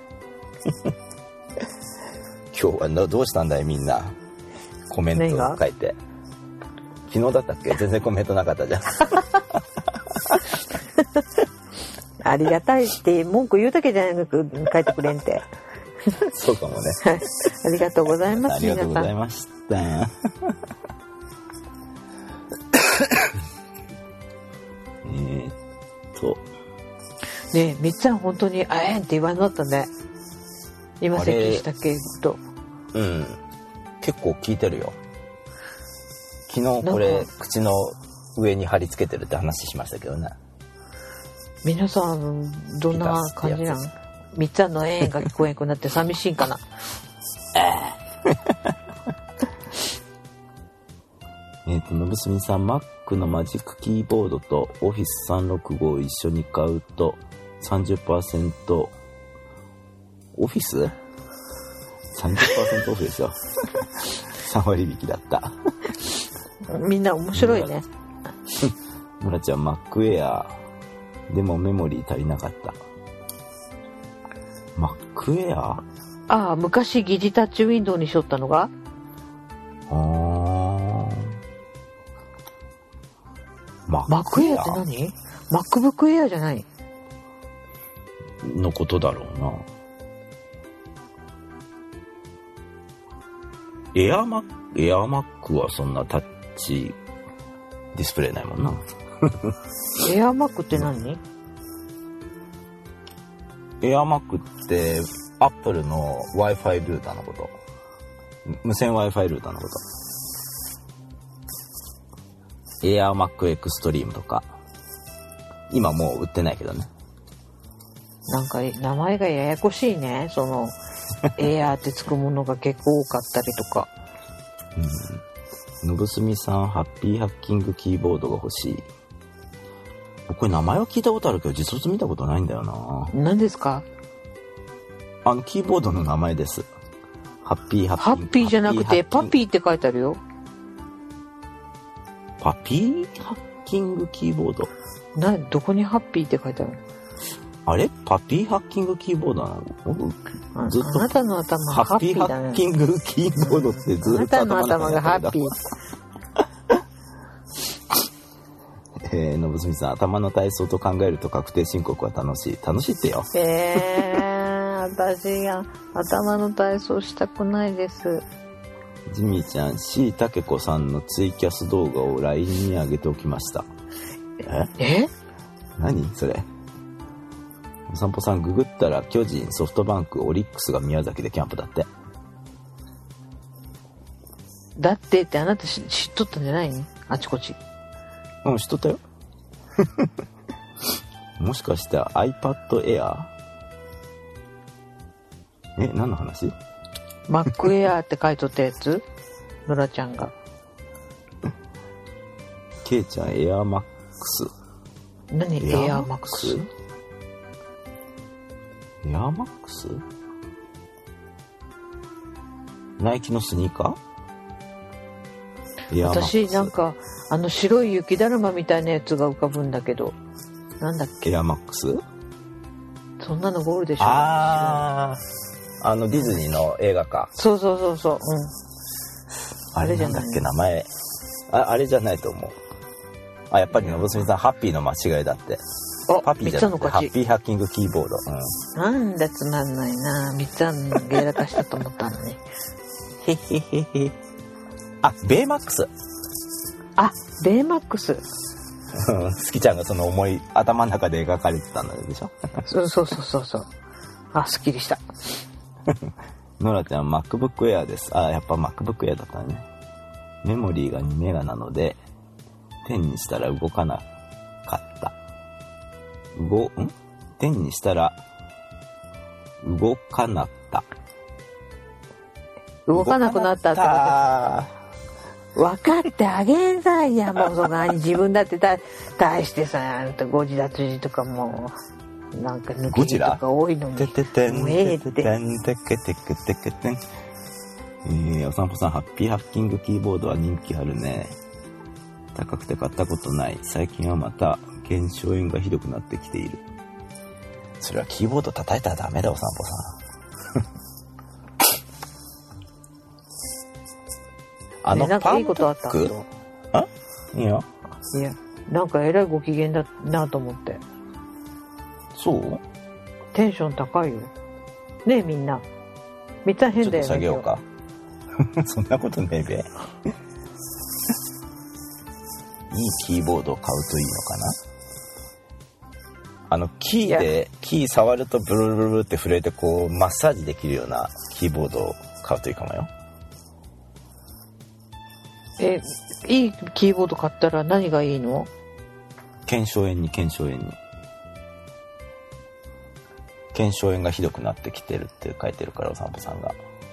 今日はどうしたんだいみんな。コメントを書いて。昨日だったっけ？全然コメントなかったじゃん。 ありがたいって文句言うだけじゃなく書いてくれんて。 そうかもね。 ありがとうございます。 ありがとうございました。 ねえ、みっちゃん本当にあえんって言わんのったね。今咳したけど。 結構聞いてるよ。昨日これ口の上に貼り付けてるって話しましたけどね。皆さんどんな感じなん？みっちゃんのえんが聞こえんくなって寂しいんかな。 のぶすみさん、Mac のマジックキーボードと Office365 を一緒に買うと 30% オフィス ?30% オフですよ。3割引きだった。 みんな面白いね。 むらちゃん、Mac Air でもメモリー足りなかった。Mac Air？ 昔疑似タッチウィンドウにしよったのがMac Air って何？ MacBook Air じゃないのことだろうな。エアマックはそんなタッチディスプレイないもんな。 エアマックって何？ エアマックってアップルの Wi-Fi ルーターのこと。無線 Wi-Fi ルーターのこと。エアマックエクストリームとか。今もう売ってないけどね。 なんか名前がややこしいね。そのエアーってつくものが結構多かったりとか。 のぶすみさん、ハッピーハッキングキーボードが欲しい。これ名前は聞いたことあるけど実物見たことないんだよな。 何ですか？ キーボードの名前です。ハッピーじゃなくてパピーって書いてあるよ。 パピーハッキングキーボード。 どこにハッピーって書いてあるあれパピーハッキングキーボードなの？ の？ ずっとあなたの頭がハッピーだハッね。 キングキーボードってずっとあなたの頭がハッピー。 のぶすみさん、頭の体操と考えると確定申告は楽しい。楽しいってよ。 私が頭の体操したくないです。 ジミーちゃん、C たけこさんのツイキャス動画を LINE に上げておきました。 え？ 何それ？お散歩さん、ググったら巨人、ソフトバンク、オリックスが宮崎でキャンプだって。 だってってあなた知っとったんじゃないの？あちこち。 うん、知っとったよ。もしかしたら iPad Air？ 何の話？ Mac Air って書いとったやつ？ノラちゃんが。 ケイちゃん、エアマックス。 何？エアマックス？ エアマックス？ナイキのスニーカー？エアマックス。 私なんか白い雪だるまみたいなやつが浮かぶんだけど、なんだっけ？ エアマックス？ そんなのゴールでしょ？ あー、ディズニーの映画か。 そう。うん。 あれじゃなんだっけ、名前。あれじゃないと思う。あ、やっぱりのぶすみさん、ハッピーの間違いだって。パピーじゃなくてハッピーハッキングキーボード。 なんだつまんないな。みっつぁんのゲーラ化したと思ったのね。へへへへ。 あ、ベイマックス。 あ、ベイマックス。 スキちゃんがその思い、頭の中で描かれてたんでしょ？ そう。あ、すっきりした。 ノラちゃん、MacBook Air です。あ、やっぱ MacBook Air だったね。メモリーが2メガなので、10にしたら動かなかった。10にしたら動かなった。 動かなくなったって分かってあげんさいや。もうそんなに自分だって大してさ、ゴジラ辻とかもなんか抜きとか多いのに。 てててんてててんてけてけてけてん。お散歩さん、ハッピーハッキングキーボードは人気あるね。高くて買ったことない。最近はまた腱鞘炎がひどくなってきている。それはキーボード叩いたらダメだ、お散歩さん。 なんかいいことあったの？ あ？いいよ。 いや、なんかえらいご機嫌だなと思って。 そう？ テンション高いよ。ねえみんな。みっつぁん変だよね。 ちょっと下げようか。そんなことねえべ。いいキーボードを買うといいのかな？キー触るとブルブルブルって震えてこうマッサージできるようなキーボードを買うといいかもよ。 いいキーボード買ったら何がいいの？ 腱鞘炎がひどくなってきてるって書いてるから、お散歩さんが。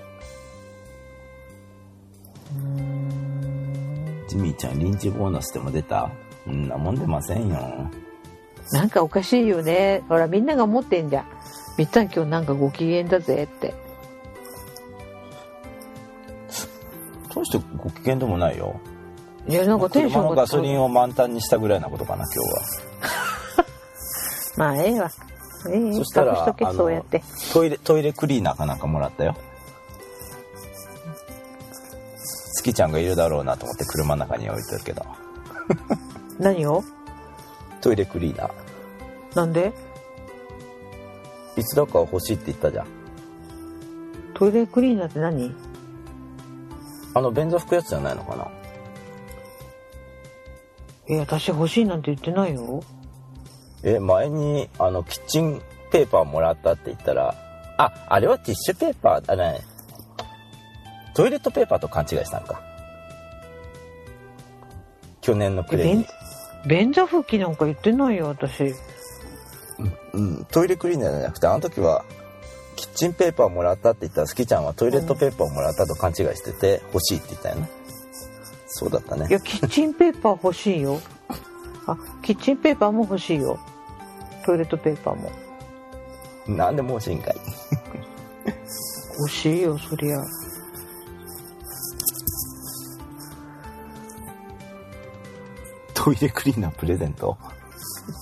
ジミーちゃん、臨時ボーナスでも出た？んなもん出ませんよ。 なんかおかしいよね。ほらみんなが思ってんじゃん。みっつぁん今日なんかご機嫌だぜって。 どうしてご機嫌でもないよ。 いや、なんかテンションが。 車のガソリンを満タンにしたぐらいなことかな、今日は。 まあええわ。 そしたら隠しとけ、そうやってトイレクリーナーかなんかもらったよ。月ちゃんがいるだろうなと思って車の中に置いてるけど。 何を？ トイレクリーナー。 なんで？ いつだか欲しいって言ったじゃん。 トイレクリーナーって何？ 便座拭くやつじゃないのかな。 私欲しいなんて言ってないよ。 前にキッチンペーパーもらったって言ったら、あれはティッシュペーパーだね。トイレットペーパーと勘違いしたんか。去年の暮れに。 便座拭きなんか言ってないよ、私。 トイレクリーナーじゃなくて、あの時はキッチンペーパーもらったって言ったら、スキちゃんはトイレットペーパーをもらったと勘違いしてて、欲しいって言ったよね。そうだったね。 いや、キッチンペーパー欲しいよ。キッチンペーパーも欲しいよ。トイレットペーパーも。 なんでも欲しいんかい。 欲しいよ、そりゃ。 トイレクリーナープレゼント。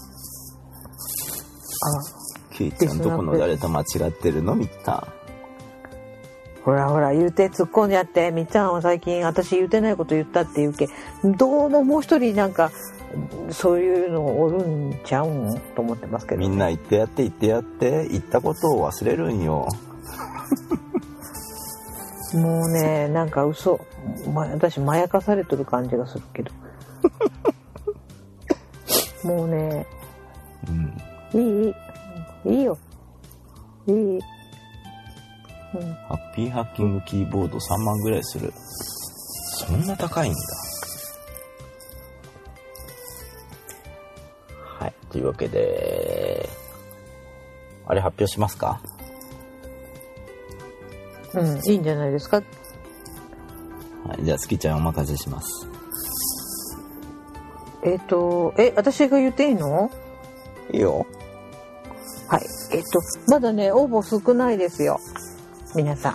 ケイちゃんどこの誰と間違ってるのみったん。 ほらほら言うて突っ込んでやって。みっちゃんは最近私言うてないこと言ったって言うけ、どうももう一人なんかそういうのおるんちゃうんと思ってますけど、 みんな言ってやって言ってやって、言ったことを忘れるんよ。 もうね、なんか私まやかされてる感じがするけどもうね、いいよ、いい、 ハッピーハッキングキーボード3万ぐらいする。そんな高いんだ。はい、というわけであれ発表しますか。 いいんじゃないですか。 はい、じゃあ月ちゃんお任せします。 私が言っていいの？ いいよ。 はい、まだね応募少ないですよ皆さん。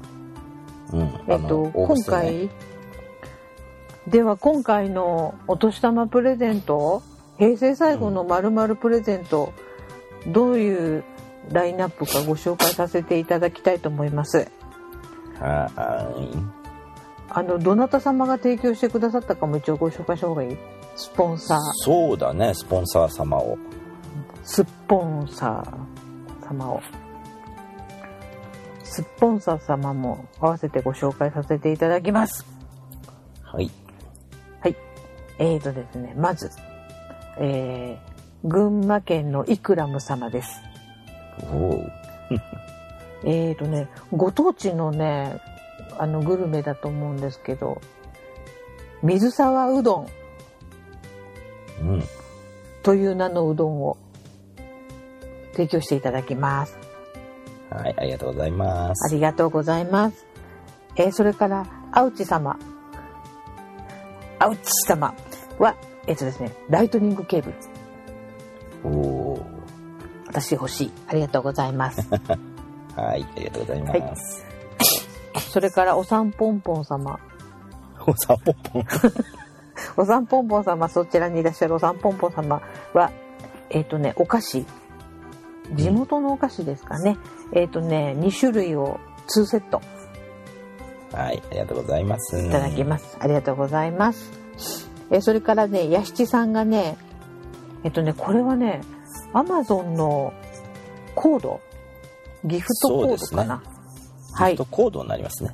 今回では今回のお年玉プレゼント、平成最後の〇〇プレゼント、どういうラインナップかご紹介させていただきたいと思います。どなた様が提供してくださったかも一応ご紹介した方がいい？スポンサー。 そうだね、スポンサー様を。 スポンサー様も合わせてご紹介させていただきます。 はいはい。ですね、まず、群馬県のイクラム様です。ご当地のねグルメだと思うんですけど、水沢うどんという名のうどんを提供していただきます。 はい、ありがとうございます。 ありがとうございます。それからあうち様はですね、ライトニングケーブル。私欲しい。ありがとうございますはい、ありがとうございます、 はい、それからおさんぽんぽん様おさんぽんぽんおさんぽんぽん様、そちらにいらっしゃるおさんぽんぽん様はお菓子、地元のお菓子ですかね、2種類を2セット、 はい、ありがとうございます。 いただきます。ありがとうございます。それからね、やしちさんがね、これはね、Amazon のコード、ギフトコードかな。 はい。ギフトコードになりますね。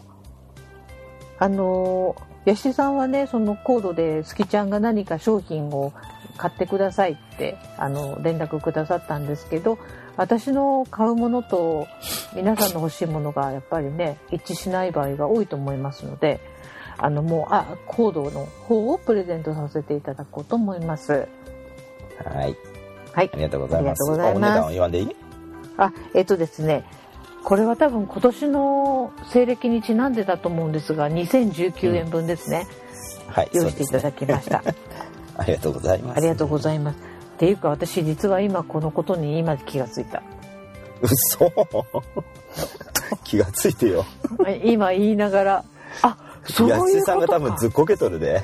やしさんはね、そのコードでスキちゃんが何か商品を買ってくださいって連絡くださったんですけど、私の買うものと皆さんの欲しいものがやっぱりね一致しない場合が多いと思いますので、コードの方をプレゼントさせていただこうと思います。 はい。 はい。 ありがとうございます。 お値段を言わんでいい？ ですね、これは多分今年の西暦にちなんでだと思うんですが、2019円分ですね。 はい。 用意していただきました。 ありがとうございます。 ありがとうございます。っていうか私実は今このことに今気がついた。 嘘気がついてよ。 今言いながら、そういうことか。やしさんが多分ずっこけとるで。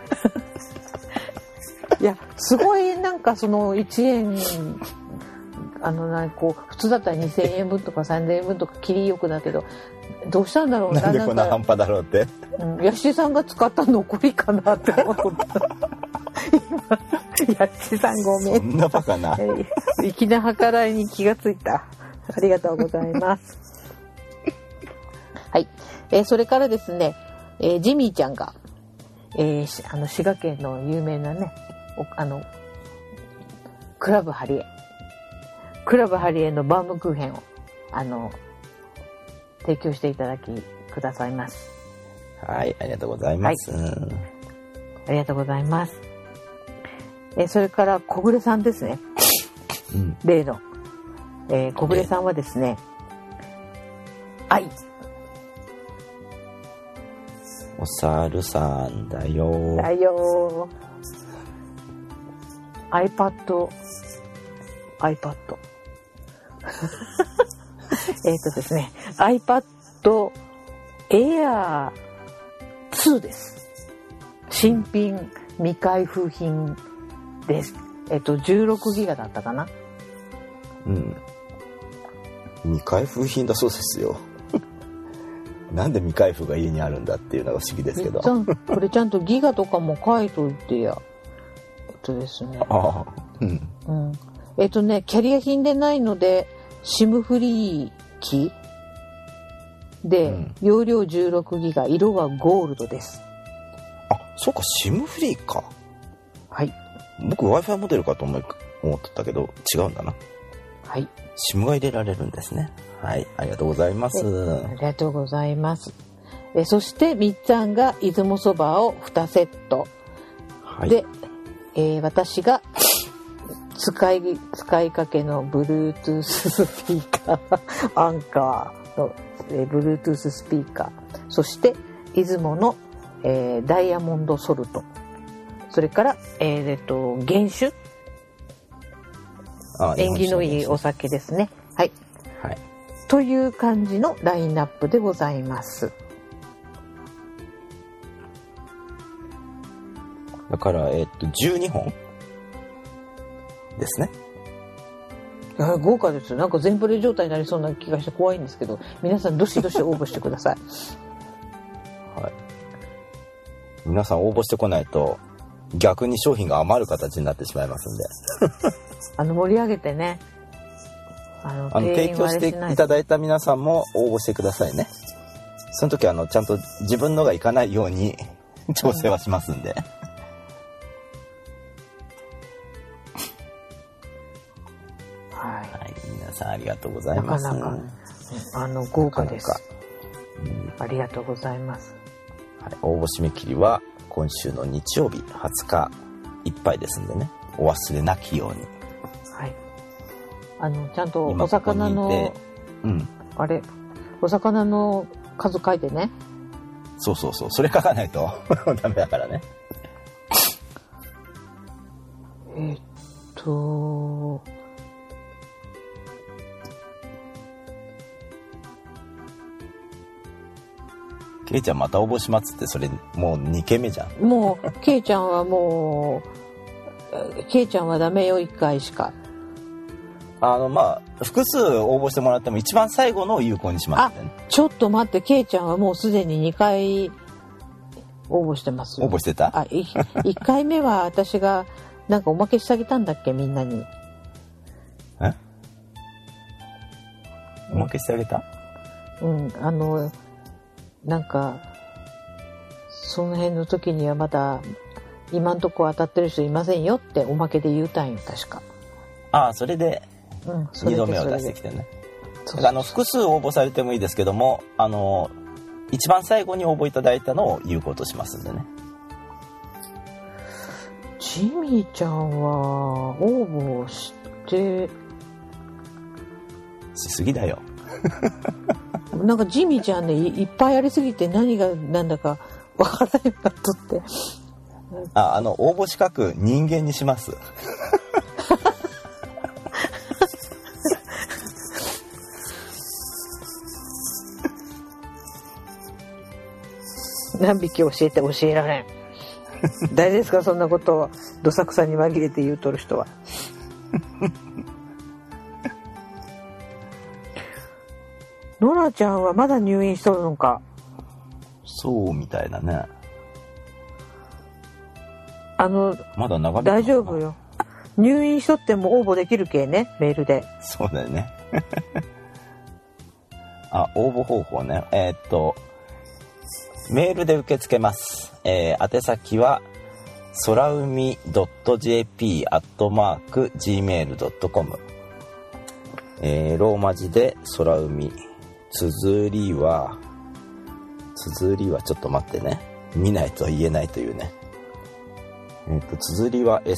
いや、すごいなんかその1円普通だったら2000円分とか3000円分とか切りよくだけど、どうしたんだろうな。 なんでこんな半端だろうって。 やしさんが使った残りかなって思った。今やしさんごめん。 そんなバカな。 粋な計らいに気がついた。ありがとうございます。はい。それからですね、ジミーちゃんが、滋賀県の有名なね、クラブハリエのバームクーヘンを提供していただきくださいます。 はい、ありがとうございます。はい、 ありがとうございます。それから小暮さんですね。例の、小暮さんはですね、 お猿さんだよ。 iPad ですね、iPad Air 2です。新品未開封品です。16ギガだったかな。 うん。未開封品だそうですよ。なんで未開封が家にあるんだっていうのが不思議ですけど。 これちゃんとギガとかも書いといてや。ですね。 ああ、うん。 うん。キャリア品でないので、SIM フリー機で、容量16ギガ、色はゴールドです。 あ、そうか、SIM フリーか。 はい。 僕 Wi-Fi モデルかと思ってたけど、違うんだな。 はい。 SIM が入れられるんですね。はい、ありがとうございます。 ありがとうございます。そしてみっつぁんが出雲そばを2セット。はい。で、私が使いかけの Bluetooth スピーカー、アンカーの、Bluetooth スピーカー、そして出雲の、ダイヤモンドソルト、それから、原酒、縁起のいいお酒ですね。はい。はい。という感じのラインナップでございます。 だから、12本ですね。 豪華ですよ。なんか全プレ状態になりそうな気がして怖いんですけど、皆さんどしどし応募してください。 はい。皆さん応募してこないと逆に商品が余る形になってしまいますんで。 盛り上げてね。 提供していただいた皆さんも応募してくださいね。その時ちゃんと自分のがいかないように調整はしますんで。はい、皆さんありがとうございます。 なかなか豪華です。ありがとうございます。 はい、応募締め切りは今週の日曜日20日いっぱいですんでね、お忘れなきように。 はい。ちゃんとお魚のお魚の数書いてね。 そう、それ書かないとダメだからね。ケイちゃんまた応募しますって、それもう2件目じゃん。 もうケイちゃんはケイちゃんはダメよ、1回しか。 複数応募してもらっても一番最後のを有効にしますね。 ちょっと待って、ケイちゃんはもうすでに2回応募してますよ。 応募してた ？1回目は私がなんかおまけしてあげたんだっけ、みんなに。 おまけしてあげた？ うん、なんかその辺の時にはまだ今んとこ当たってる人いませんよっておまけで言うたんよ、確か。 それで2度目を出してきてね。複数応募されてもいいですけども、一番最後に応募いただいたのを有効としますんでね。 ジミーちゃんは応募してしすぎだよ。 なんかジミーちゃんね、いっぱいありすぎて何が何だかわからないなとって。 応募資格人間にします。 何匹教えられん。大丈夫ですか、そんなことをどさくさに紛れて言うとる人は。ノラちゃんはまだ入院しとるのか。 そうみたいだね。まだ長引くのかな。 大丈夫よ。入院しとっても応募できるけね、メールで。 そうだよね。応募方法ね。メールで受け付けます。宛先は空海 .jp@gmail.com、ローマ字で空海、綴りはちょっと待ってね、見ないと言えないというね。綴りは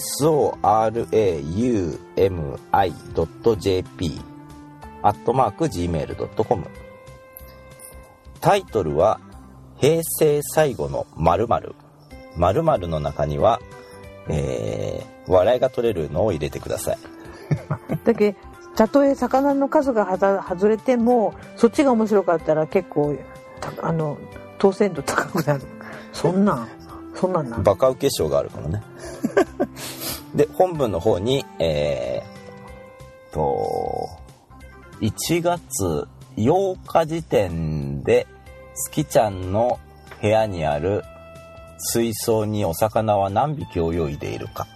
soraumi.jp@gmail.com、タイトルは平成最後の〇〇、〇〇の中には、笑いが取れるのを入れてください。 だけたとえ魚の数が外れても、そっちが面白かったら結構当選度高くなる。そんなんなバカウケ賞があるからね。で、本文の方に、 1月8日時点でスキちゃんの部屋にある水槽にお魚は何匹泳いでいるか、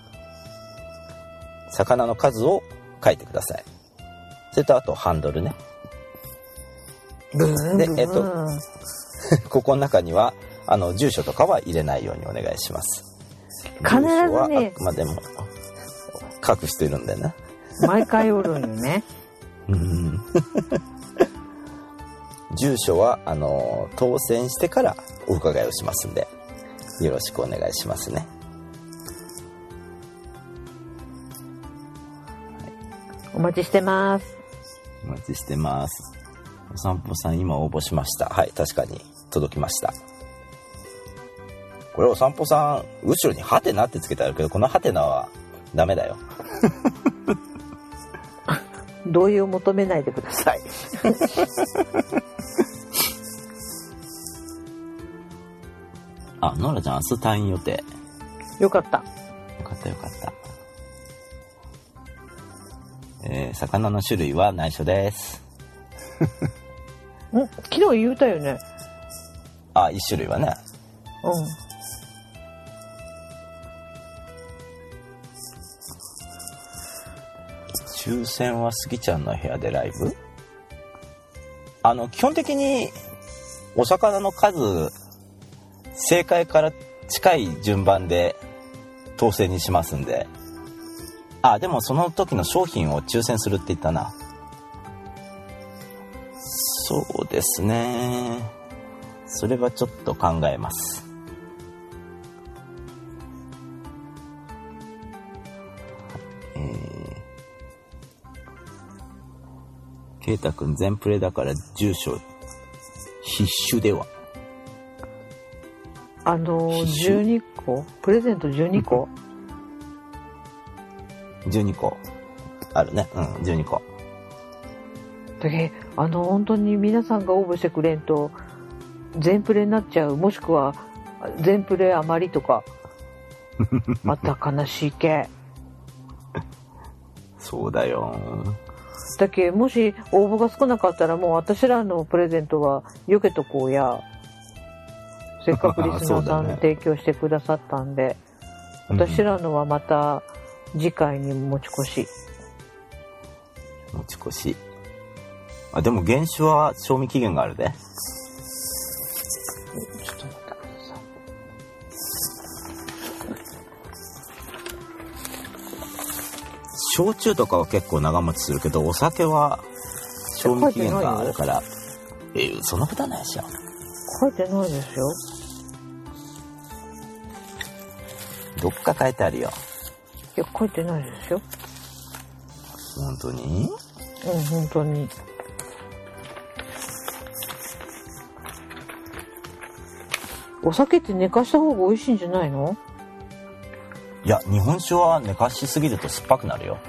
魚の数を書いてください。それとあとハンドルね。でここの中には住所とかは入れないようにお願いします。 必ずね、 住所はあくまでも書く人いるんだよね。 毎回おるんよね。 住所は当選してからお伺いをしますんで、よろしくお願いしますね。 お待ちしてます。 お待ちしてます。お散歩さん今応募しました。はい、確かに届きました。これお散歩さん後ろにハテナってつけてあるけど、このハテナはダメだよ。 同意を求めないでください。 あ、ノラちゃん明日退院予定。 よかった。 よかったよかった。魚の種類は内緒です。 昨日言うたよね。 あ、1種類はね。抽選はスギちゃんの部屋でライブ？基本的にお魚の数、正解から近い順番で当選にしますんで。あ、でもその時の商品を抽選するって言ったな。そうですね。それはちょっと考えます。ケイタくん全プレだから住所必須では。 12個プレゼント12個 12個あるね。12個。 で、本当に皆さんが応募してくれんと全プレになっちゃう、もしくは全プレ余りとかまた悲しいけ。 そうだよ。 だけもし応募が少なかったらもう私らのプレゼントは避けとこうや。せっかくリスナーさん提供してくださったんで、私らのはまた次回に持ち越し。 持ち越し。あ、でも原種は賞味期限があるで。 ちょっと待ってください。焼酎とかは結構長持ちするけど、お酒は賞味期限があるから。そんなことはないでしょ。 書いてないですよ。 どっか書いてあるよ。 いや、書いてないですよ。 本当に？ 本当に。お酒って寝かした方が美味しいんじゃないの？ いや、日本酒は寝かしすぎると酸っぱくなるよ。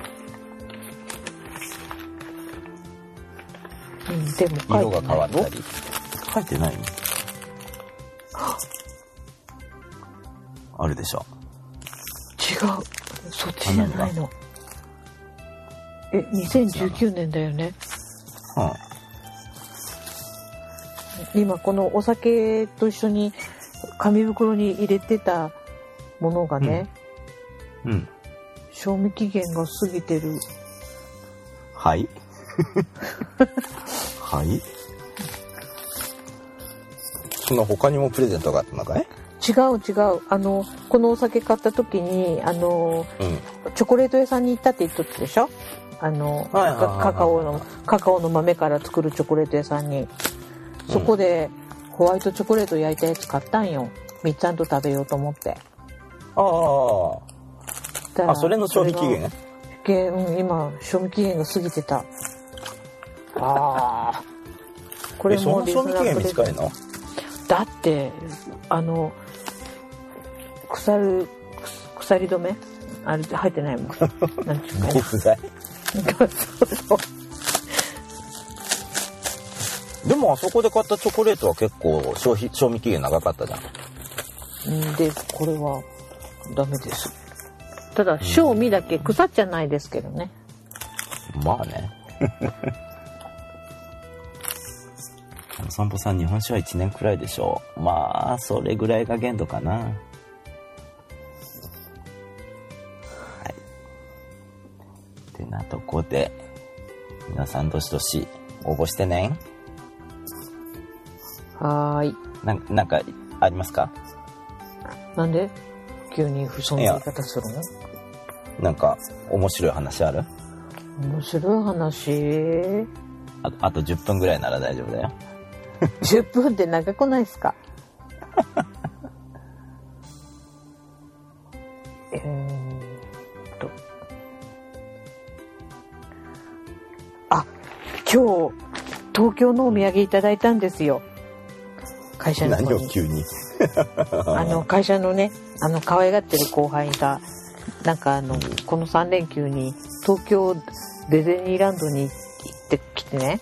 でも色が変わったり。書いてない？あるでしょ。 違う、そっちじゃないの。2019年だよね。今このお酒と一緒に紙袋に入れてたものがね、賞味期限が過ぎてる。 はいはいその他にもプレゼントがあったのかい？ 違う、このお酒買った時にチョコレート屋さんに行ったって言っとったでしょ。カカオの豆から作るチョコレート屋さんに、そこでホワイトチョコレート焼いたやつ買ったんよ。みっちゃんと食べようと思って。 それの賞味期限？ 今賞味期限が過ぎてた。これもその賞味期限短いの？ だって鎖止めあれ入ってないもん。なんていうか。 防腐剤。 そう。 でもあそこで買ったチョコレートは結構賞味期限長かったじゃん。 で、これはダメです。ただ賞味だけ腐っちゃないですけどね。 まあね。散歩さん、日本酒は1年くらいでしょう。まあ、それぐらいが限度かな。はい。ってなとこで、皆さんどしどし応募してね。 はーい。 なんか、ありますか？ なんで急にそんな言い方するの？ なんか、面白い話ある？ 面白い話？ あと10分ぐらいなら大丈夫だよ。 10分って長くないですか？あ、今日東京のお土産いただいたんですよ。会社の方に。 何を急に。 会社のね、可愛がってる後輩がなんかこの3連休に東京ディズニーランドに行ってきてね。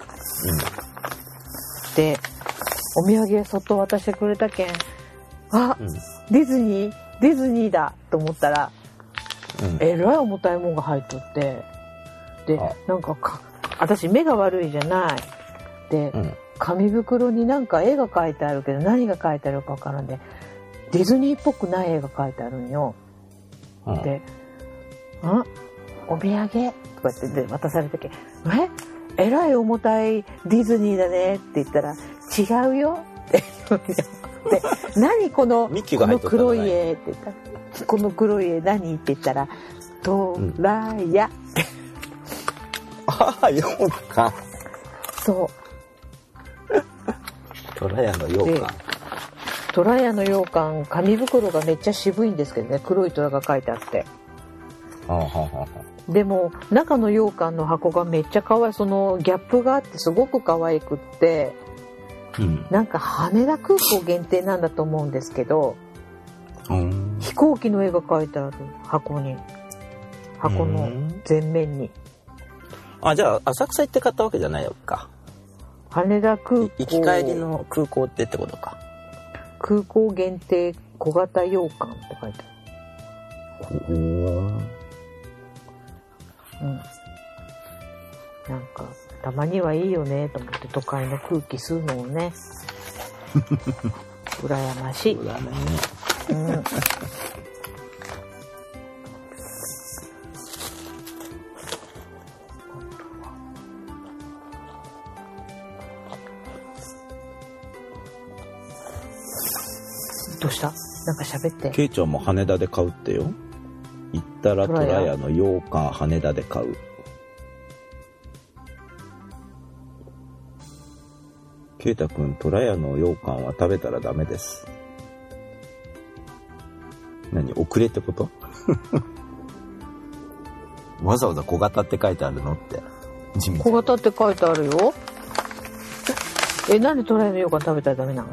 でお土産そっと渡してくれたけん、ディズニーだと思ったら、えらい重たいもんが入っとって、でなんか私目が悪いじゃないで、紙袋になんか絵が描いてあるけど何が描いてあるかわからんで、ディズニーっぽくない絵が描いてあるんよ。でお土産とか言って渡されたけん、えらい重たいディズニーだねって言ったら、違うよって言ってで、何この黒い絵って言ったら、この黒い絵何って言ったら、トラヤって、 ああ、ようか。 そうトラヤの羊羹。 トラヤの羊羹、紙袋がめっちゃ渋いんですけどね、黒い虎が書いてあって。でも中の羊羹の箱がめっちゃ可愛い、そのギャップがあってすごく可愛くって、なんか羽田空港限定なんだと思うんですけど、飛行機の絵が描いてある箱の前面に。 じゃあ浅草行って買ったわけじゃないのか。 羽田空港行き帰りの空港ってことか。 空港限定小型羊羹って書いてある。なんかたまにはいいよねと思って、都会の空気吸うのをね。羨ましい。 そうだね。 どうした？なんか喋って。 ケイちゃんも羽田で買うってよ。行ったらトラヤの羊羹羽田で買う。ケイタくん、トラヤの羊羹は食べたらダメです。何？遅れってこと？わざわざ小型って書いてあるのって。 小型って書いてあるよ。なんでトラヤの羊羹食べたらダメなの？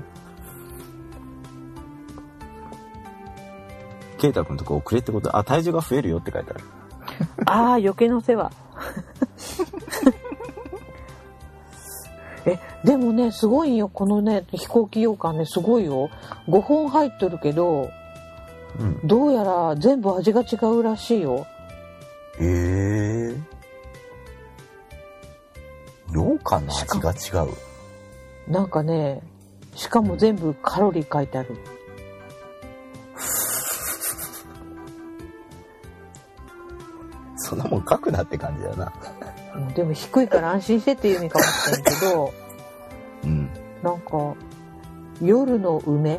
ケイタくんとこ遅れってこと？体重が増えるよって書いてある。 余計なお世話。でもね、すごいよ、このね、飛行機羊羹ね、すごいよ。5本入っとるけど、どうやら全部味が違うらしいよ。 羊羹の味が違う。 なんかね、しかも全部カロリー書いてある。 そんなもん書くなって感じだな。 でも低いから安心してっていう意味かもしれんけど、なんか夜の梅。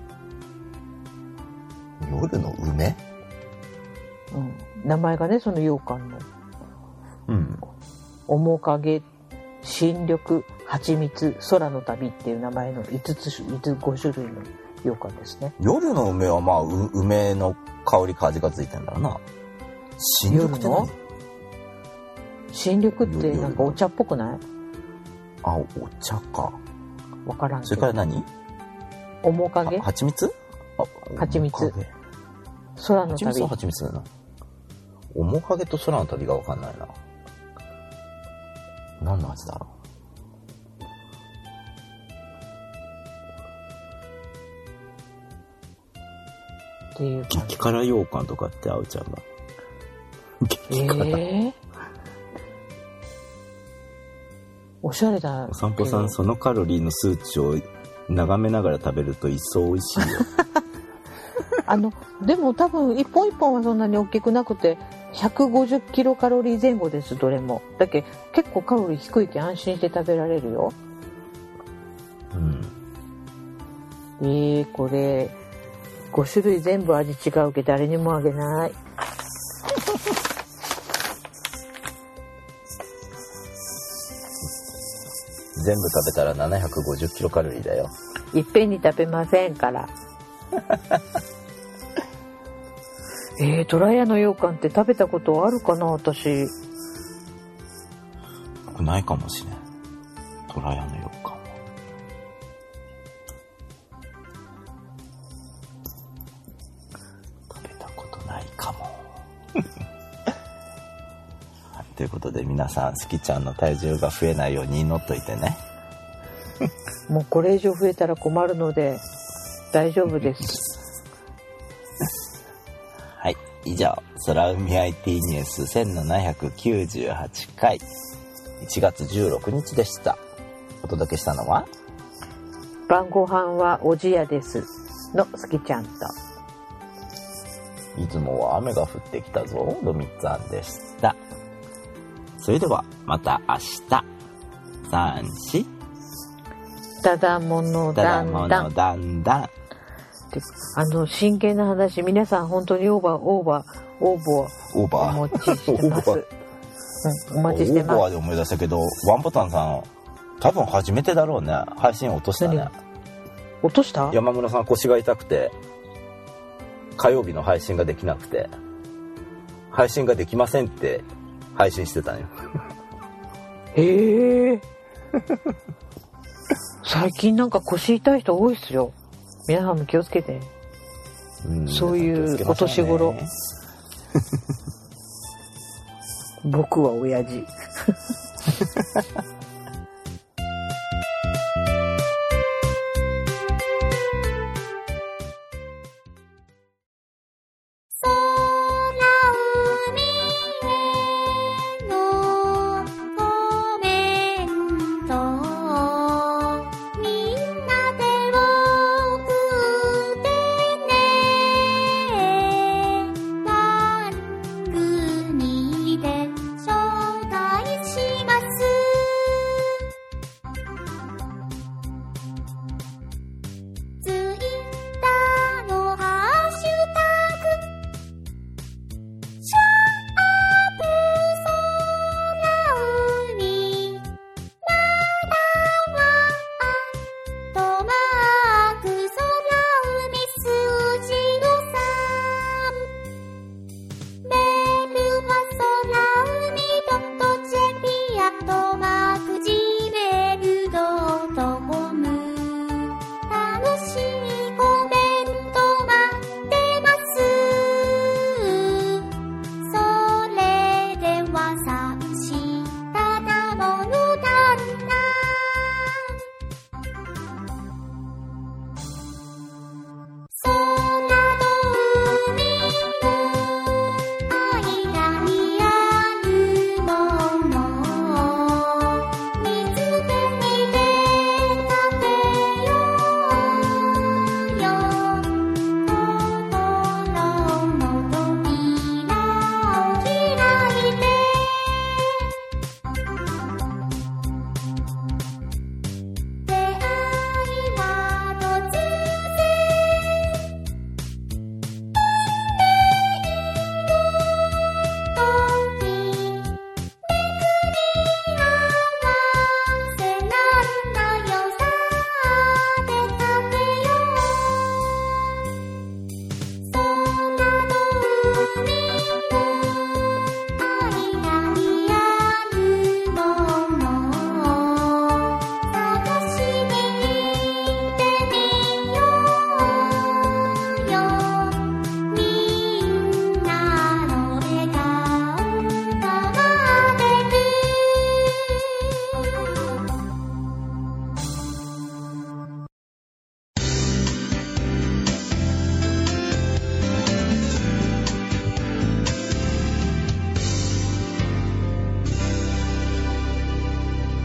夜の梅？ 名前がね、その羊羹の。面影、新緑、蜂蜜、空の旅っていう名前の5種類の羊羹ですね。夜の梅はまあ梅の香りか味がついてんだろうな。新緑って何？ 新緑ってなんかお茶っぽくない？ お茶か。 わからんけど。 それから何？ 面影？ 蜂蜜？ 蜂蜜。空の旅。 蜂蜜は蜂蜜だな。面影と空の旅がわかんないな。何の味だろう。っていう激辛羊羹とかって合うちゃんだ。 おしゃれだ。 お散歩さん、そのカロリーの数値を眺めながら食べると一層美味しいよ。 でも多分一本一本はそんなに大きくなくて150キロカロリー前後です。どれもだけ結構カロリー低いけ安心して食べられるよ。これ5種類全部味違うけど誰にもあげない。 全部食べたら750キロカロリーだよ。 いっぺんに食べませんから。トラヤの羊羹って食べたことあるかな私。 ないかもしれん。トラヤの羊羹食べたことないかも。はい、ということで皆さん、スキちゃんの体重が増えないように祈っといてね。 もうこれ以上増えたら困るので大丈夫です。 はい、以上空海 IT ニュース1798回1月16日でした。お届けしたのは晩ご飯はおじやですのスキちゃんと、 出雲は雨が降ってきたぞのみっつあんでした。それではまた明日。34 ただものだんだん。 だんだん。 真剣な話、皆さん本当にオーバーお持ちしてます。お待ちしてます。 オーバーで思い出したけど、ワンボタンさん多分初めてだろうね。配信落としたね。 落とした？ 山村さん腰が痛くて火曜日の配信ができなくて、配信ができませんって配信してたんよ。 最近なんか腰痛い人多いっすよ。皆さんも気をつけて。そういうお年頃。僕は親父。 番組で紹介し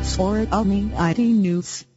or Omni ID News.